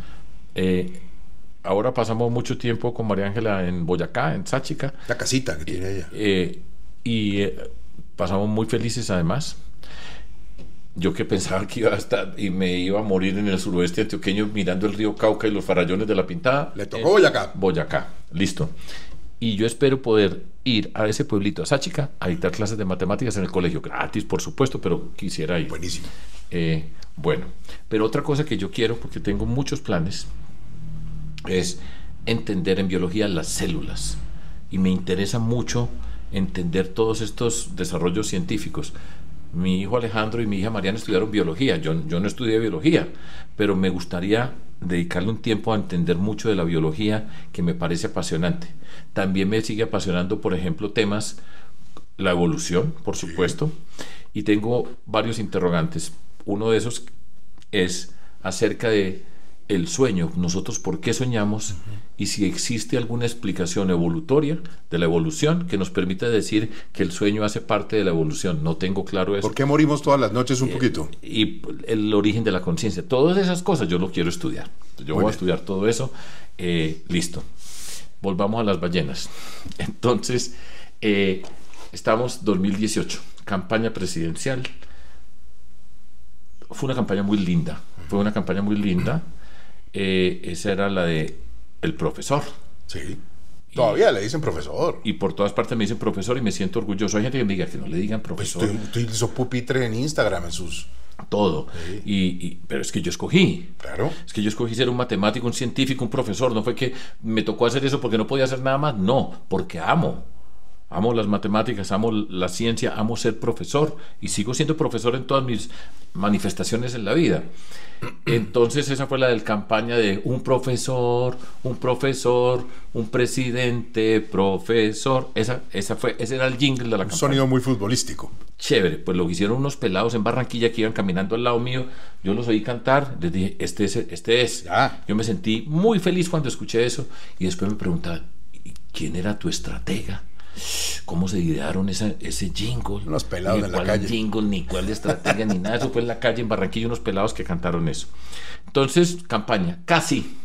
Ahora pasamos mucho tiempo con María Ángela en Boyacá, en Sáchica. La casita que tiene ella. Pasamos muy felices además. Yo que pensaba que iba a estar y me iba a morir en el suroeste antioqueño mirando el río Cauca y los farallones de la Pintada. Le tocó Boyacá. Boyacá, listo. Y yo espero poder ir a ese pueblito, a Sáchica, a dictar clases de matemáticas en el colegio. Gratis, por supuesto, pero quisiera ir. Buenísimo. Bueno, pero otra cosa que yo quiero, porque tengo muchos planes, es entender en biología las células. Y me interesa mucho entender todos estos desarrollos científicos. Mi hijo Alejandro y mi hija Mariana estudiaron biología. Yo no estudié biología, pero me gustaría dedicarle un tiempo a entender mucho de la biología, que me parece apasionante. También me sigue apasionando, por ejemplo, temas, la evolución, por supuesto, y tengo varios interrogantes. Uno de esos es acerca de el sueño, nosotros por qué soñamos, y si existe alguna explicación evolutoria de la evolución que nos permita decir que el sueño hace parte de la evolución. No tengo claro eso. ¿Por qué morimos todas las noches un poquito? Y el origen de la conciencia, todas esas cosas yo lo quiero estudiar. Yo voy a estudiar todo eso. Listo. Volvamos a las ballenas. Entonces, estamos 2018, campaña presidencial. fue una campaña muy linda. Fue una campaña muy linda. Esa era la de el profesor. Sí. Todavía le dicen profesor. Y por todas partes me dicen profesor y me siento orgulloso. Hay gente que me diga que no le digan profesor. Pues usted hizo pupitre en Instagram, en sus... Todo. Sí. Pero es que yo escogí. Claro. Es que yo escogí ser un matemático, un científico, un profesor. No fue que me tocó hacer eso porque no podía hacer nada más. No, porque amo. Amo las matemáticas, amo la ciencia, amo ser profesor. Y sigo siendo profesor en todas mis manifestaciones en la vida. Entonces esa fue la del campaña de un profesor, un presidente, profesor. Ese era el jingle de la campaña. Un sonido muy futbolístico. Chévere, pues lo hicieron unos pelados en Barranquilla que iban caminando al lado mío. Yo los oí cantar, les dije, este es. Ya. Yo me sentí muy feliz cuando escuché eso. Y después me preguntaban, ¿quién era tu estratega? ¿Cómo se idearon ese jingle? Unos pelados en la calle. Ni cuál jingle, ni cuál estrategia, ni nada. Eso fue en la calle en Barranquilla, unos pelados que cantaron eso. Entonces, campaña, casi.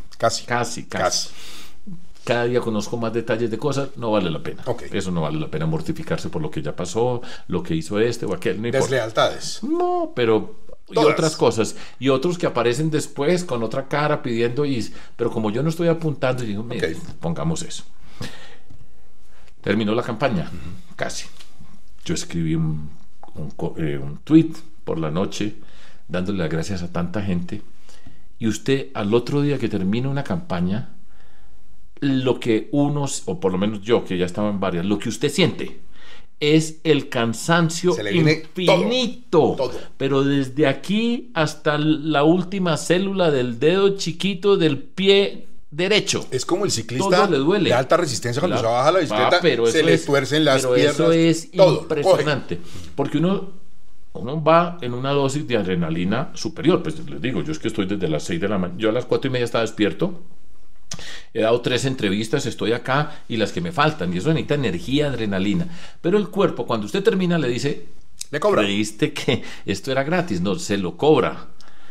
Cada día conozco más detalles de cosas, no vale la pena. Okay. Eso no vale la pena mortificarse por lo que ya pasó, lo que hizo este o aquel. No deslealtades. No, pero... Todas. Y otras cosas. Y otros que aparecen después con otra cara pidiendo... Pero como yo no estoy apuntando, digo, okay, pongamos eso. Terminó la campaña, casi. Yo escribí un tweet por la noche dándole las gracias a tanta gente. Y usted al otro día que termina una campaña, lo que unos, o por lo menos yo que ya estaba en varias, lo que usted siente es el cansancio infinito. Todo. Pero desde aquí hasta la última célula del dedo chiquito del pie derecho. Es como el ciclista de alta resistencia cuando se baja la bicicleta, se le tuercen las piernas. Eso es todo, impresionante. Porque uno va en una dosis de adrenalina superior. Pues les digo, yo es que estoy desde las 6 de la mañana. Yo a las 4:30 estaba despierto. He dado 3 entrevistas, estoy acá y las que me faltan. Y eso necesita energía, adrenalina. Pero el cuerpo, cuando usted termina, le dice: ¿le cobra? ¿Creíste que esto era gratis? No, se lo cobra.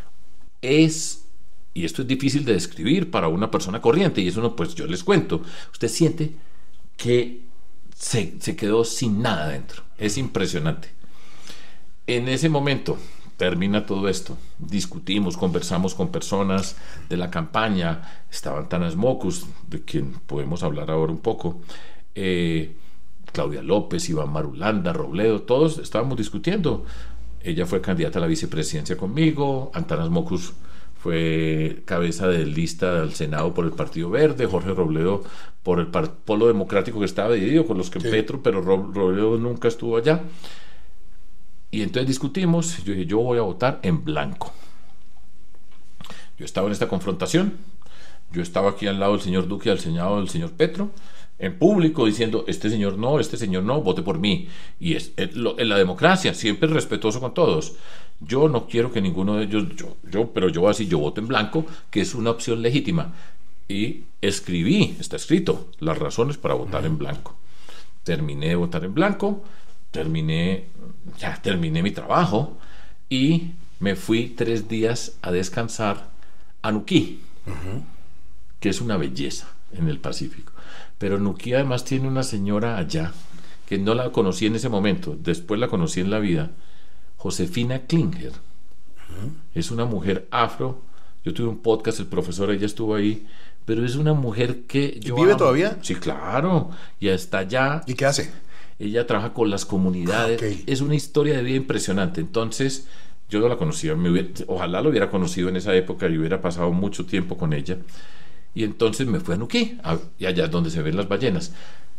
Y esto es difícil de describir para una persona corriente, y eso no, pues yo les cuento. Usted siente que se quedó sin nada dentro. Es impresionante. En ese momento termina todo esto. Discutimos, conversamos con personas de la campaña. Estaban Tanas Mocus, de quien podemos hablar ahora un poco. Claudia López, Iván Marulanda, Robledo, todos estábamos discutiendo. Ella fue candidata a la vicepresidencia conmigo. Antanas Mocus fue cabeza de lista al Senado por el Partido Verde, Jorge Robledo por el Polo Democrático, que estaba dividido con los que sí, Petro, pero Robledo nunca estuvo allá. Y entonces discutimos. Yo dije, yo voy a votar en blanco. Yo estaba en esta confrontación. Yo estaba aquí al lado del señor Duque, al Senado del señor Petro, en público, diciendo: este señor no, vote por mí. Y en la democracia, siempre respetuoso con todos. Yo no quiero que ninguno de ellos, pero yo voy a decir, yo voto en blanco, que es una opción legítima. Y está escrito, las razones para votar en blanco. Terminé de votar en blanco, terminé mi trabajo y me fui 3 días a descansar a Nuquí, que es una belleza en el Pacífico. Pero Nuquí además tiene una señora allá que no la conocí en ese momento, después la conocí en la vida, Josefina Klinger. Es una mujer afro. Yo tuve un podcast, el profesor, ella estuvo ahí, pero es una mujer que yo ¿vive amo. todavía? Sí, claro, ya está allá. ¿Y qué hace? Ella trabaja con las comunidades. Okay. Es una historia de vida impresionante. Entonces, yo no la conocía. Ojalá lo hubiera conocido en esa época y hubiera pasado mucho tiempo con ella. Y entonces me fui a Nuquí, y allá es donde se ven las ballenas.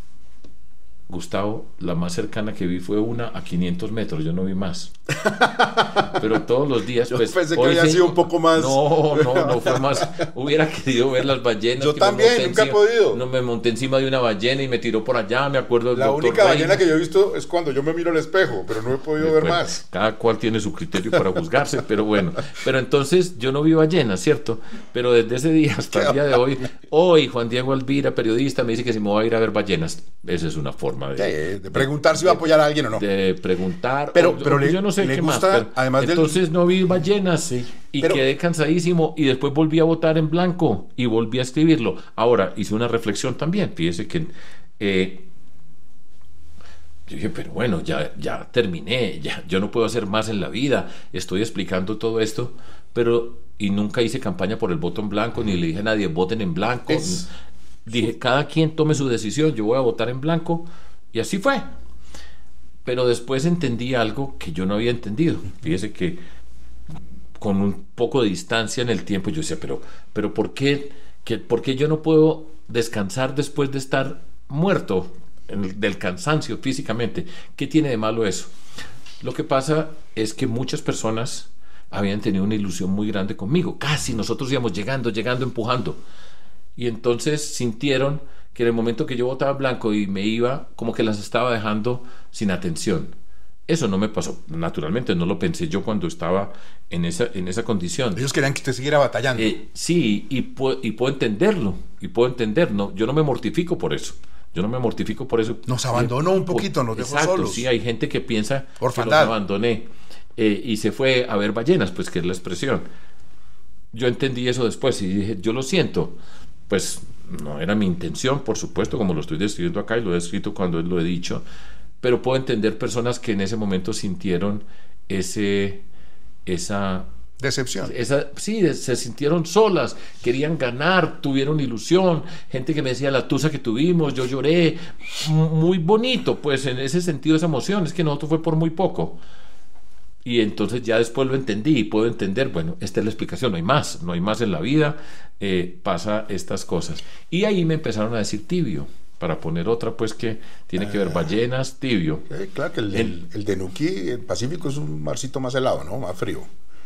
Gustavo, la más cercana que vi fue una a 500 metros, yo no vi más. Pero todos los días... Yo pues, pensé que había sido un poco más... No fue más. Hubiera querido ver las ballenas. Yo también, nunca he podido. No, me monté encima de una ballena y me tiró por allá, me acuerdo del La doctor única ballena Reina. que yo he visto es cuando yo me miro al espejo, pero no he podido ver más. Cada cual tiene su criterio para juzgarse, pero bueno. Pero entonces yo no vi ballenas, ¿cierto? Pero desde ese día hasta el día de hoy Juan Diego Alvira, periodista, me dice que si me voy a ir a ver ballenas. Esa es una forma de preguntar si va a apoyar a alguien o no. De preguntar. Pero yo no sé qué gusta, más. Además entonces no vi ballenas, sí, y quedé cansadísimo y después volví a votar en blanco y volví a escribirlo. Ahora hice una reflexión también. Fíjese que Yo dije, pero bueno, ya terminé, ya, yo no puedo hacer más en la vida, estoy explicando todo esto, y nunca hice campaña por el voto en blanco, ni le dije a nadie, voten en blanco. Dije, cada quien tome su decisión, yo voy a votar en blanco, y así fue. Pero después entendí algo que yo no había entendido. Fíjese que con un poco de distancia en el tiempo, yo decía, pero ¿por qué yo no puedo descansar después de estar muerto del cansancio físicamente? ¿Qué tiene de malo eso? Lo que pasa es que muchas personas habían tenido una ilusión muy grande conmigo, casi nosotros íbamos llegando, empujando, y entonces sintieron que en el momento que yo votaba blanco y me iba, como que las estaba dejando sin atención. Eso no me pasó, naturalmente no lo pensé yo cuando estaba en esa condición. Ellos querían que usted siguiera batallando. Sí, y puedo entenderlo, ¿no? Yo no me mortifico por eso. Nos abandonó un poquito, nos dejó solos. Exacto, sí, hay gente que piensa que los abandoné y se fue a ver ballenas, pues que es la expresión. Yo entendí eso después y dije, yo lo siento, pues no era mi intención, por supuesto, como lo estoy describiendo acá y lo he escrito cuando lo he dicho, pero puedo entender personas que en ese momento sintieron esa decepción. Sí, se sintieron solas, querían ganar, tuvieron ilusión, gente que me decía la tusa que tuvimos, yo lloré, muy bonito, pues en ese sentido, esa emoción, es que nosotros fue por muy poco. Y entonces ya después lo entendí y puedo entender, bueno, esta es la explicación, no hay más en la vida, pasa estas cosas. Y ahí me empezaron a decir tibio, para poner otra pues que tiene que ver ballenas, tibio. Claro que el de Nuquí, el Pacífico, es un marcito más helado, ¿no? Más frío.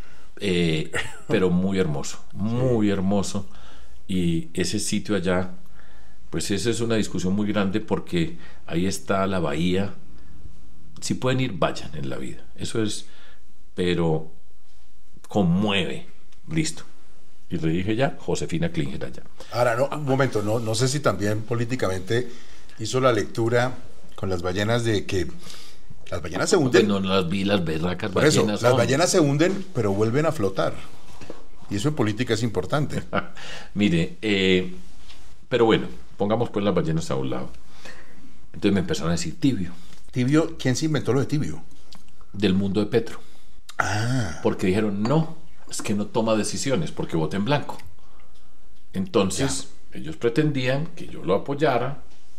Pero muy hermoso, muy hermoso. Y ese sitio allá, pues esa es una discusión muy grande porque ahí está la bahía. Si pueden ir, vayan en la vida. Eso es, pero conmueve. Listo. Y le dije ya, Josefina Klinger allá. Ahora, no, un momento, no sé si también políticamente hizo la lectura con las ballenas de que las ballenas se hunden. No las vi, las berracas por ballenas. Eso, las ballenas se hunden, pero vuelven a flotar. Y eso en política es importante. Mire, pero bueno, pongamos pues las ballenas a un lado. Entonces me empezaron a decir tibio. ¿Tibio? ¿Quién se inventó lo de tibio? Del mundo de Petro. Ah. Porque dijeron, no, es que no toma decisiones porque vota en blanco. Entonces, ellos pretendían que yo lo apoyara.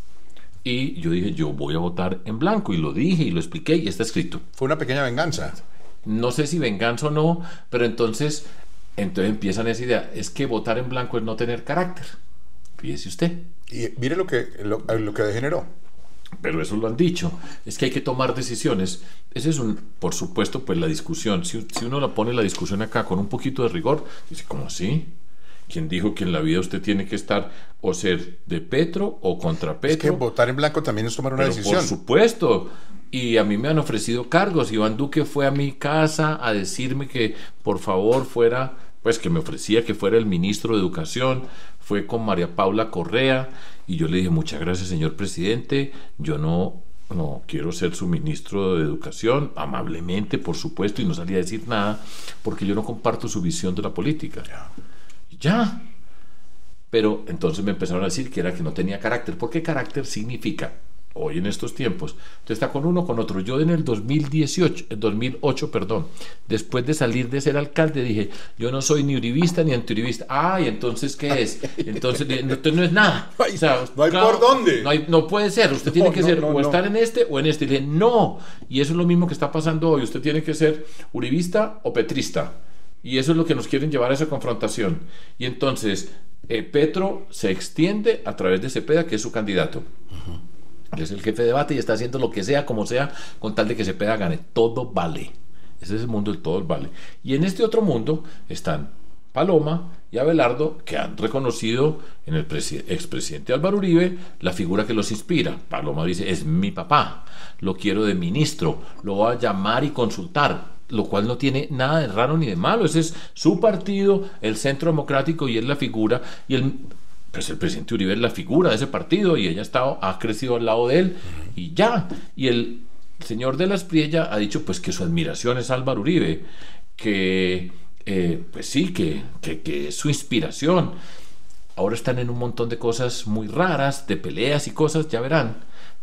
Y yo dije, yo voy a votar en blanco, y lo dije, y lo expliqué, y está escrito. Fue una pequeña venganza. No sé si venganza o no, pero entonces empiezan esa idea, es que votar en blanco es no tener carácter. Fíjese usted. Y mire lo que degeneró. Pero eso lo han dicho, es que hay que tomar decisiones. Ese es por supuesto, pues la discusión. Si uno la pone la discusión acá con un poquito de rigor, dice, ¿cómo así? ¿Quién dijo que en la vida usted tiene que estar o ser de Petro o contra Petro? Es que votar en blanco también es tomar una decisión. Por supuesto. Y a mí me han ofrecido cargos. Iván Duque fue a mi casa a decirme que por favor fuera, pues que me ofrecía que fuera el ministro de Educación. Fue con María Paula Correa y yo le dije, muchas gracias, señor presidente, yo no quiero ser su ministro de Educación, amablemente, por supuesto, y no salí a decir nada porque yo no comparto su visión de la política. Ya. Pero entonces me empezaron a decir que era que no tenía carácter. ¿Por qué carácter significa? Hoy en estos tiempos, usted está con uno, con otro. Yo en el 2008, después de salir de ser alcalde, dije, yo no soy ni uribista ni antiuribista. ¿Y entonces qué es? Entonces no es nada. O sea, no hay claro, por dónde. No puede ser, usted tiene que ser o estar en este o en este. Y dije, no. Y eso es lo mismo que está pasando hoy. Usted tiene que ser uribista o petrista. Y eso es lo que nos quieren llevar a esa confrontación. Y entonces, Petro se extiende a través de Cepeda, que es su candidato. Él es el jefe de debate y está haciendo lo que sea, como sea, con tal de que Cepeda gane. Todo vale. Ese es el mundo del todo vale. Y en este otro mundo están Paloma y Abelardo, que han reconocido en el expresidente Álvaro Uribe la figura que los inspira. Paloma dice, es mi papá, lo quiero de ministro, lo voy a llamar y consultar, lo cual no tiene nada de raro ni de malo. Ese es su partido, el Centro Democrático, y es la figura, y el presidente Uribe es la figura de ese partido, y ella ha crecido al lado de él, y ya. Y el señor de la Espriella ha dicho pues que su admiración es Álvaro Uribe, que pues sí, que es su inspiración. Ahora están en un montón de cosas muy raras, de peleas y cosas, ya verán.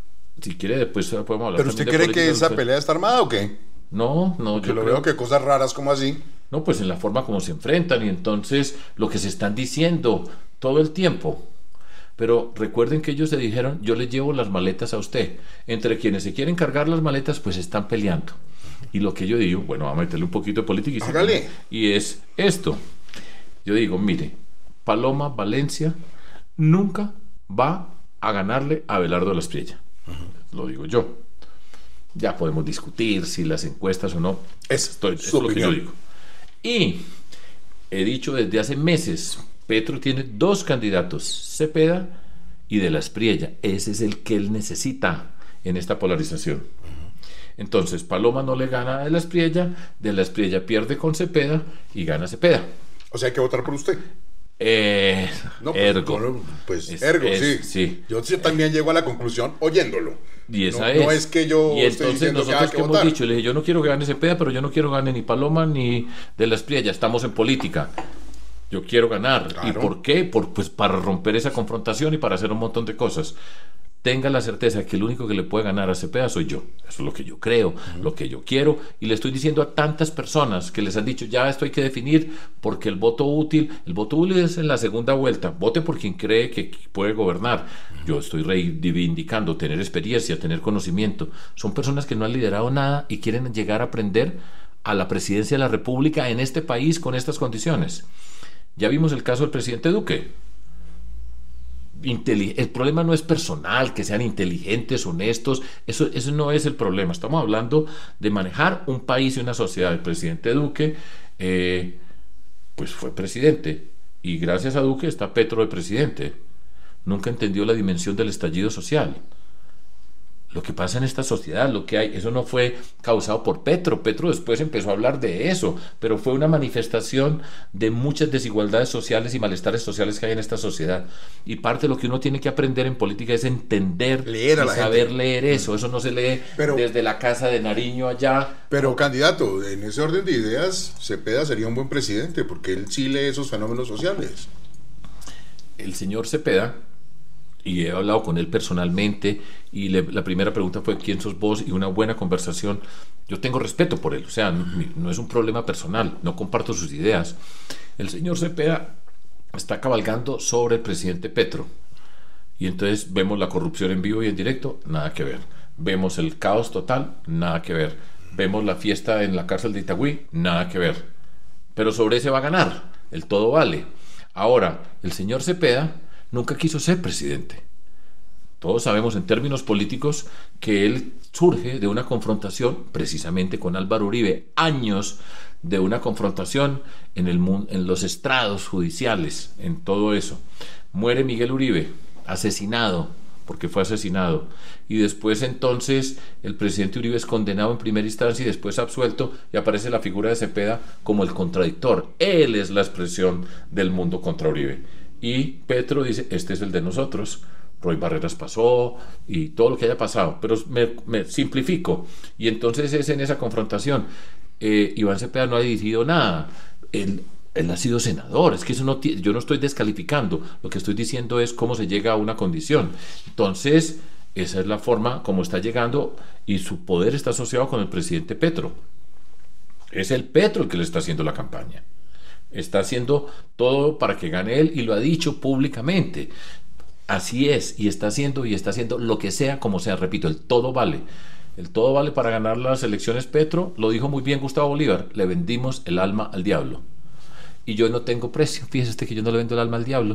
si quiere después podemos hablar. ¿Pero usted cree que esa pelea está armada o qué? No, yo lo veo que cosas raras como así. No, pues en la forma como se enfrentan y entonces lo que se están diciendo todo el tiempo. Pero recuerden que ellos se dijeron, yo les llevo las maletas a usted. Entre quienes se quieren cargar las maletas, pues están peleando. Y lo que yo digo, bueno, vamos a meterle un poquito de política y es esto. Yo digo, mire, Paloma Valencia nunca va a ganarle a Abelardo de la Espriella. Lo digo yo. Ya podemos discutir si las encuestas o no. Eso es lo que yo digo. Y he dicho desde hace meses, Petro tiene 2 candidatos, Cepeda y de la Espriella. Ese es el que él necesita en esta polarización. Entonces, Paloma no le gana a de la Espriella pierde con Cepeda y gana Cepeda. O sea, hay que votar por usted. No, ergo. Ergo, sí. Yo también llego a la conclusión oyéndolo. Y esa no es que yo y entonces nosotros que hemos dicho, le dije, yo no quiero que gane Cepeda, pero yo no quiero que gane ni Paloma ni de la Espriella, estamos en política. Yo quiero ganar. Claro. ¿Y por qué? Pues para romper esa confrontación y para hacer un montón de cosas. Tenga la certeza que el único que le puede ganar a Cepeda soy yo. Eso es lo que yo creo, lo que yo quiero. Y le estoy diciendo a tantas personas que les han dicho, ya esto hay que definir, porque el voto útil es en la segunda vuelta. Vote por quien cree que puede gobernar. Yo estoy reivindicando tener experiencia, tener conocimiento. Son personas que no han liderado nada y quieren llegar a aprender a la presidencia de la República en este país con estas condiciones. Ya vimos el caso del presidente Duque. El problema no es personal, que sean inteligentes, honestos, eso no es el problema. Estamos hablando de manejar un país y una sociedad. El presidente Duque pues fue presidente y gracias a Duque está Petro de presidente. Nunca entendió la dimensión del estallido social. Lo que pasa en esta sociedad, lo que hay, eso no fue causado por Petro. Petro después empezó a hablar de eso, pero fue una manifestación de muchas desigualdades sociales y malestares sociales que hay en esta sociedad. Y parte de lo que uno tiene que aprender en política es entender y saber leer eso. Eso no se lee desde la casa de Nariño allá. Pero, candidato, en ese orden de ideas, Cepeda sería un buen presidente, porque él sí lee esos fenómenos sociales. El señor Cepeda, y he hablado con él personalmente, y la primera pregunta fue ¿quién sos vos? Y una buena conversación. Yo tengo respeto por él, o sea, no es un problema personal, no comparto sus ideas. El señor Cepeda está cabalgando sobre el presidente Petro, y entonces vemos la corrupción en vivo y en directo, nada que ver. Vemos el caos total, nada que ver. Vemos la fiesta en la cárcel de Itagüí, nada que ver. Pero sobre ese va a ganar, el todo vale. Ahora, el señor Cepeda nunca quiso ser presidente. Todos sabemos en términos políticos que él surge de una confrontación precisamente con Álvaro Uribe, años de una confrontación en los estrados judiciales, en todo eso. Muere Miguel Uribe, asesinado, porque fue asesinado, y después entonces el presidente Uribe es condenado en primera instancia y después absuelto, y aparece la figura de Cepeda como el contradictor. Él es la expresión del mundo contra Uribe. Y Petro dice, este es el de nosotros. Roy Barreras pasó y todo lo que haya pasado, pero me simplifico. Y entonces es en esa confrontación. Iván Cepeda no ha dirigido nada. Él ha sido senador. Es que eso yo no estoy descalificando. Lo que estoy diciendo es cómo se llega a una condición. Entonces, esa es la forma como está llegando y su poder está asociado con el presidente Petro. Es el Petro el que le está haciendo la campaña. Está haciendo todo para que gane él y lo ha dicho públicamente. Así es, y está haciendo lo que sea, como sea. Repito, el todo vale. El todo vale para ganar las elecciones. Petro, lo dijo muy bien Gustavo Bolívar, le vendimos el alma al diablo. Y yo no tengo precio. Fíjese que yo no le vendo el alma al diablo.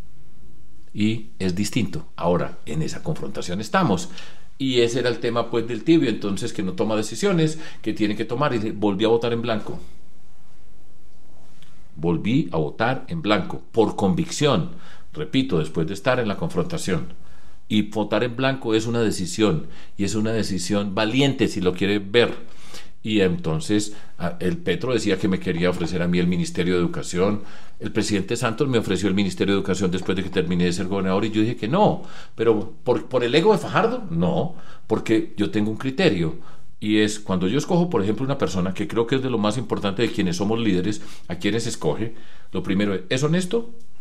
Y es distinto. Ahora, en esa confrontación estamos. Y ese era el tema pues del tibio, entonces que no toma decisiones, que tiene que tomar, y volví a votar en blanco. Volví a votar en blanco, por convicción, repito, después de estar en la confrontación. Y votar en blanco es una decisión, y es una decisión valiente si lo quiere ver. Y entonces el Petro decía que me quería ofrecer a mí el Ministerio de Educación. El presidente Santos me ofreció el Ministerio de Educación después de que terminé de ser gobernador, y yo dije que no. Pero ¿por el ego de Fajardo? No, porque yo tengo un criterio. Y es cuando yo escojo, por ejemplo, una persona, que creo que es de lo más importante de quienes somos líderes, a quienes escoge, lo primero ¿es honesto?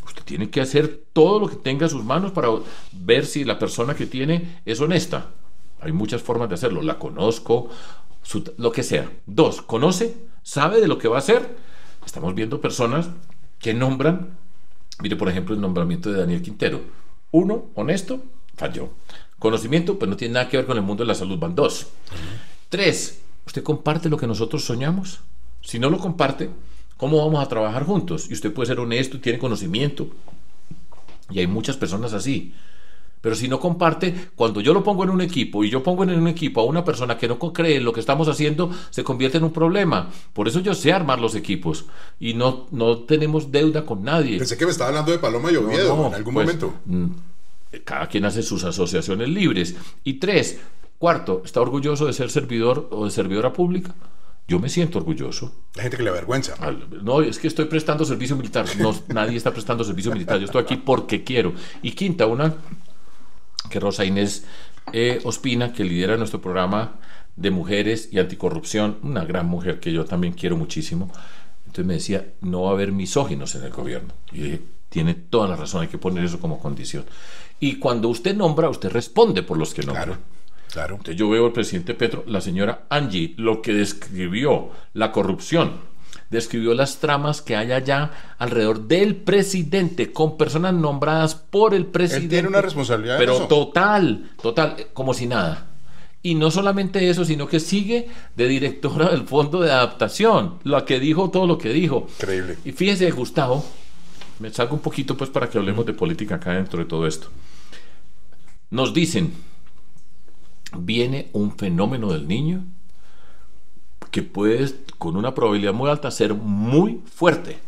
Usted tiene que hacer todo lo que tenga en sus manos para ver si la persona que tiene es honesta. Hay muchas formas de hacerlo. La conozco, lo que sea. 2, conoce, sabe de lo que va a hacer. Estamos viendo personas que nombran. Mire, por ejemplo, el nombramiento de Daniel Quintero. 1, honesto, falló. Conocimiento, pues no tiene nada que ver con el mundo de la salud, van 2. 3, ¿usted comparte lo que nosotros soñamos? Si no lo comparte, ¿cómo vamos a trabajar juntos? Y usted puede ser honesto y tiene conocimiento. Y hay muchas personas así. Pero si no comparte, cuando yo lo pongo en un equipo y yo pongo en un equipo a una persona que no cree en lo que estamos haciendo, se convierte en un problema. Por eso yo sé armar los equipos y no tenemos deuda con nadie. Pensé que me estaba hablando de Paloma y Oviedo No, en algún pues, momento. Cada quien hace sus asociaciones libres. Y 3, cuarto, ¿está orgulloso de ser servidor o de servidora pública? Yo me siento orgulloso. La gente que le avergüenza. No, es que estoy prestando servicio militar. No, nadie está prestando servicio militar. Yo estoy aquí porque quiero. Y quinta, una que Rosa Inés Ospina, que lidera nuestro programa de mujeres y anticorrupción, una gran mujer que yo también quiero muchísimo. Entonces me decía, no va a haber misóginos en el gobierno. Y dije, tiene toda la razón, hay que poner eso como condición. Y cuando usted nombra, usted responde por los que nombra. Claro. Entonces yo veo al presidente Petro, la señora Angie, lo que describió, la corrupción, describió las tramas que hay allá alrededor del presidente, con personas nombradas por el presidente. Él tiene una responsabilidad en pero eso. total, como si nada. Y no solamente eso, sino que sigue de directora del Fondo de Adaptación, lo que dijo, todo lo que dijo. Increíble. Y fíjese, Gustavo, me salgo un poquito pues para que hablemos de política acá dentro de todo esto. Nos dicen, viene un fenómeno del niño que puede, con una probabilidad muy alta, ser muy fuerte.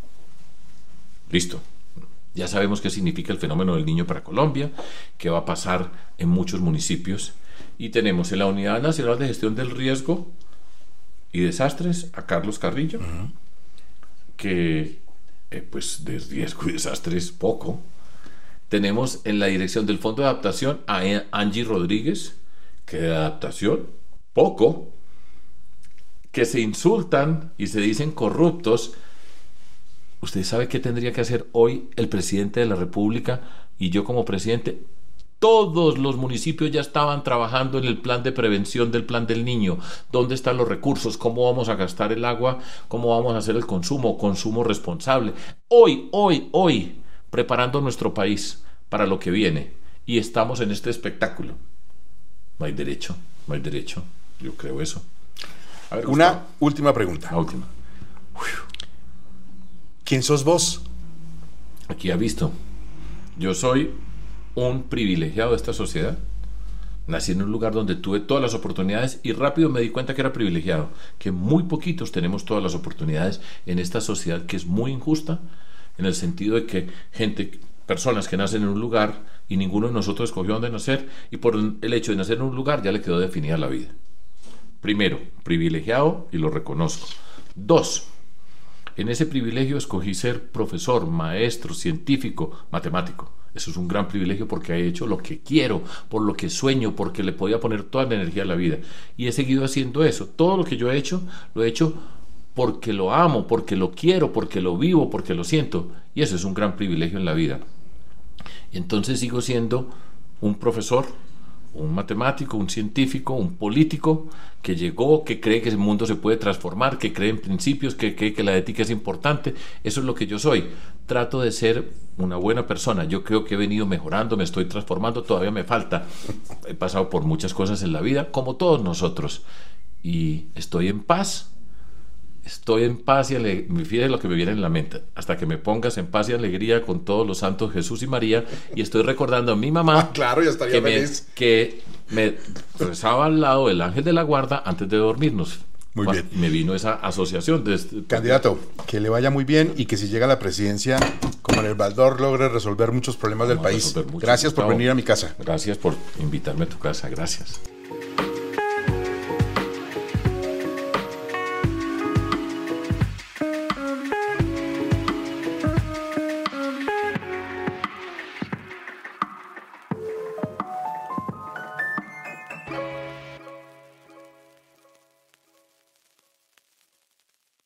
Listo. Ya sabemos qué significa el fenómeno del niño para Colombia, qué va a pasar en muchos municipios. Y tenemos en la Unidad Nacional de Gestión del Riesgo y Desastres a Carlos Carrillo, que pues de riesgo y desastres poco. Tenemos en la dirección del Fondo de Adaptación a Angie Rodríguez, que de adaptación poco, que se insultan y se dicen corruptos. ¿Usted sabe qué tendría que hacer hoy el presidente de la República y yo como presidente? Todos los municipios ya estaban trabajando en el plan de prevención del plan del niño. ¿Dónde están los recursos? ¿Cómo vamos a gastar el agua? ¿Cómo vamos a hacer el consumo responsable? Hoy, preparando nuestro país para lo que viene. Y estamos en este espectáculo. No hay derecho. Yo creo eso. A ver, Una Gustavo. última pregunta. La última. ¿Quién sos vos? Aquí ha visto. Yo soy un privilegiado de esta sociedad. Nací en un lugar donde tuve todas las oportunidades y rápido me di cuenta que era privilegiado, que muy poquitos tenemos todas las oportunidades en esta sociedad que es muy injusta, en el sentido de que personas que nacen en un lugar y ninguno de nosotros escogió dónde nacer, y por el hecho de nacer en un lugar ya le quedó definida la vida. Primero, privilegiado, y lo reconozco. 2, en ese privilegio escogí ser profesor, maestro, científico, matemático. Eso es un gran privilegio porque he hecho lo que quiero, por lo que sueño, porque le podía poner toda la energía a la vida. Y he seguido haciendo eso. Todo lo que yo he hecho, lo he hecho porque lo amo, porque lo quiero, porque lo vivo, porque lo siento. Y eso es un gran privilegio en la vida. Y entonces sigo siendo un profesor, un matemático, un científico, un político que llegó, que cree que el mundo se puede transformar, que cree en principios, que cree que la ética es importante. Eso es lo que yo soy. Trato de ser una buena persona. Yo creo que he venido mejorando, me estoy transformando, todavía me falta. He pasado por muchas cosas en la vida, como todos nosotros. Y estoy en paz. Estoy en paz y fíjate lo que me viene en la mente. Hasta que me pongas en paz y alegría con todos los santos Jesús y María. Y estoy recordando a mi mamá. Claro, ya estaría feliz. Que me rezaba al lado del ángel de la guarda antes de dormirnos. Muy bien. Y me vino esa asociación de Candidato, que le vaya muy bien y que si llega a la presidencia, como en el Baldor, logre resolver muchos problemas del país. Gracias por venir a mi casa. Gracias por invitarme a tu casa. Gracias.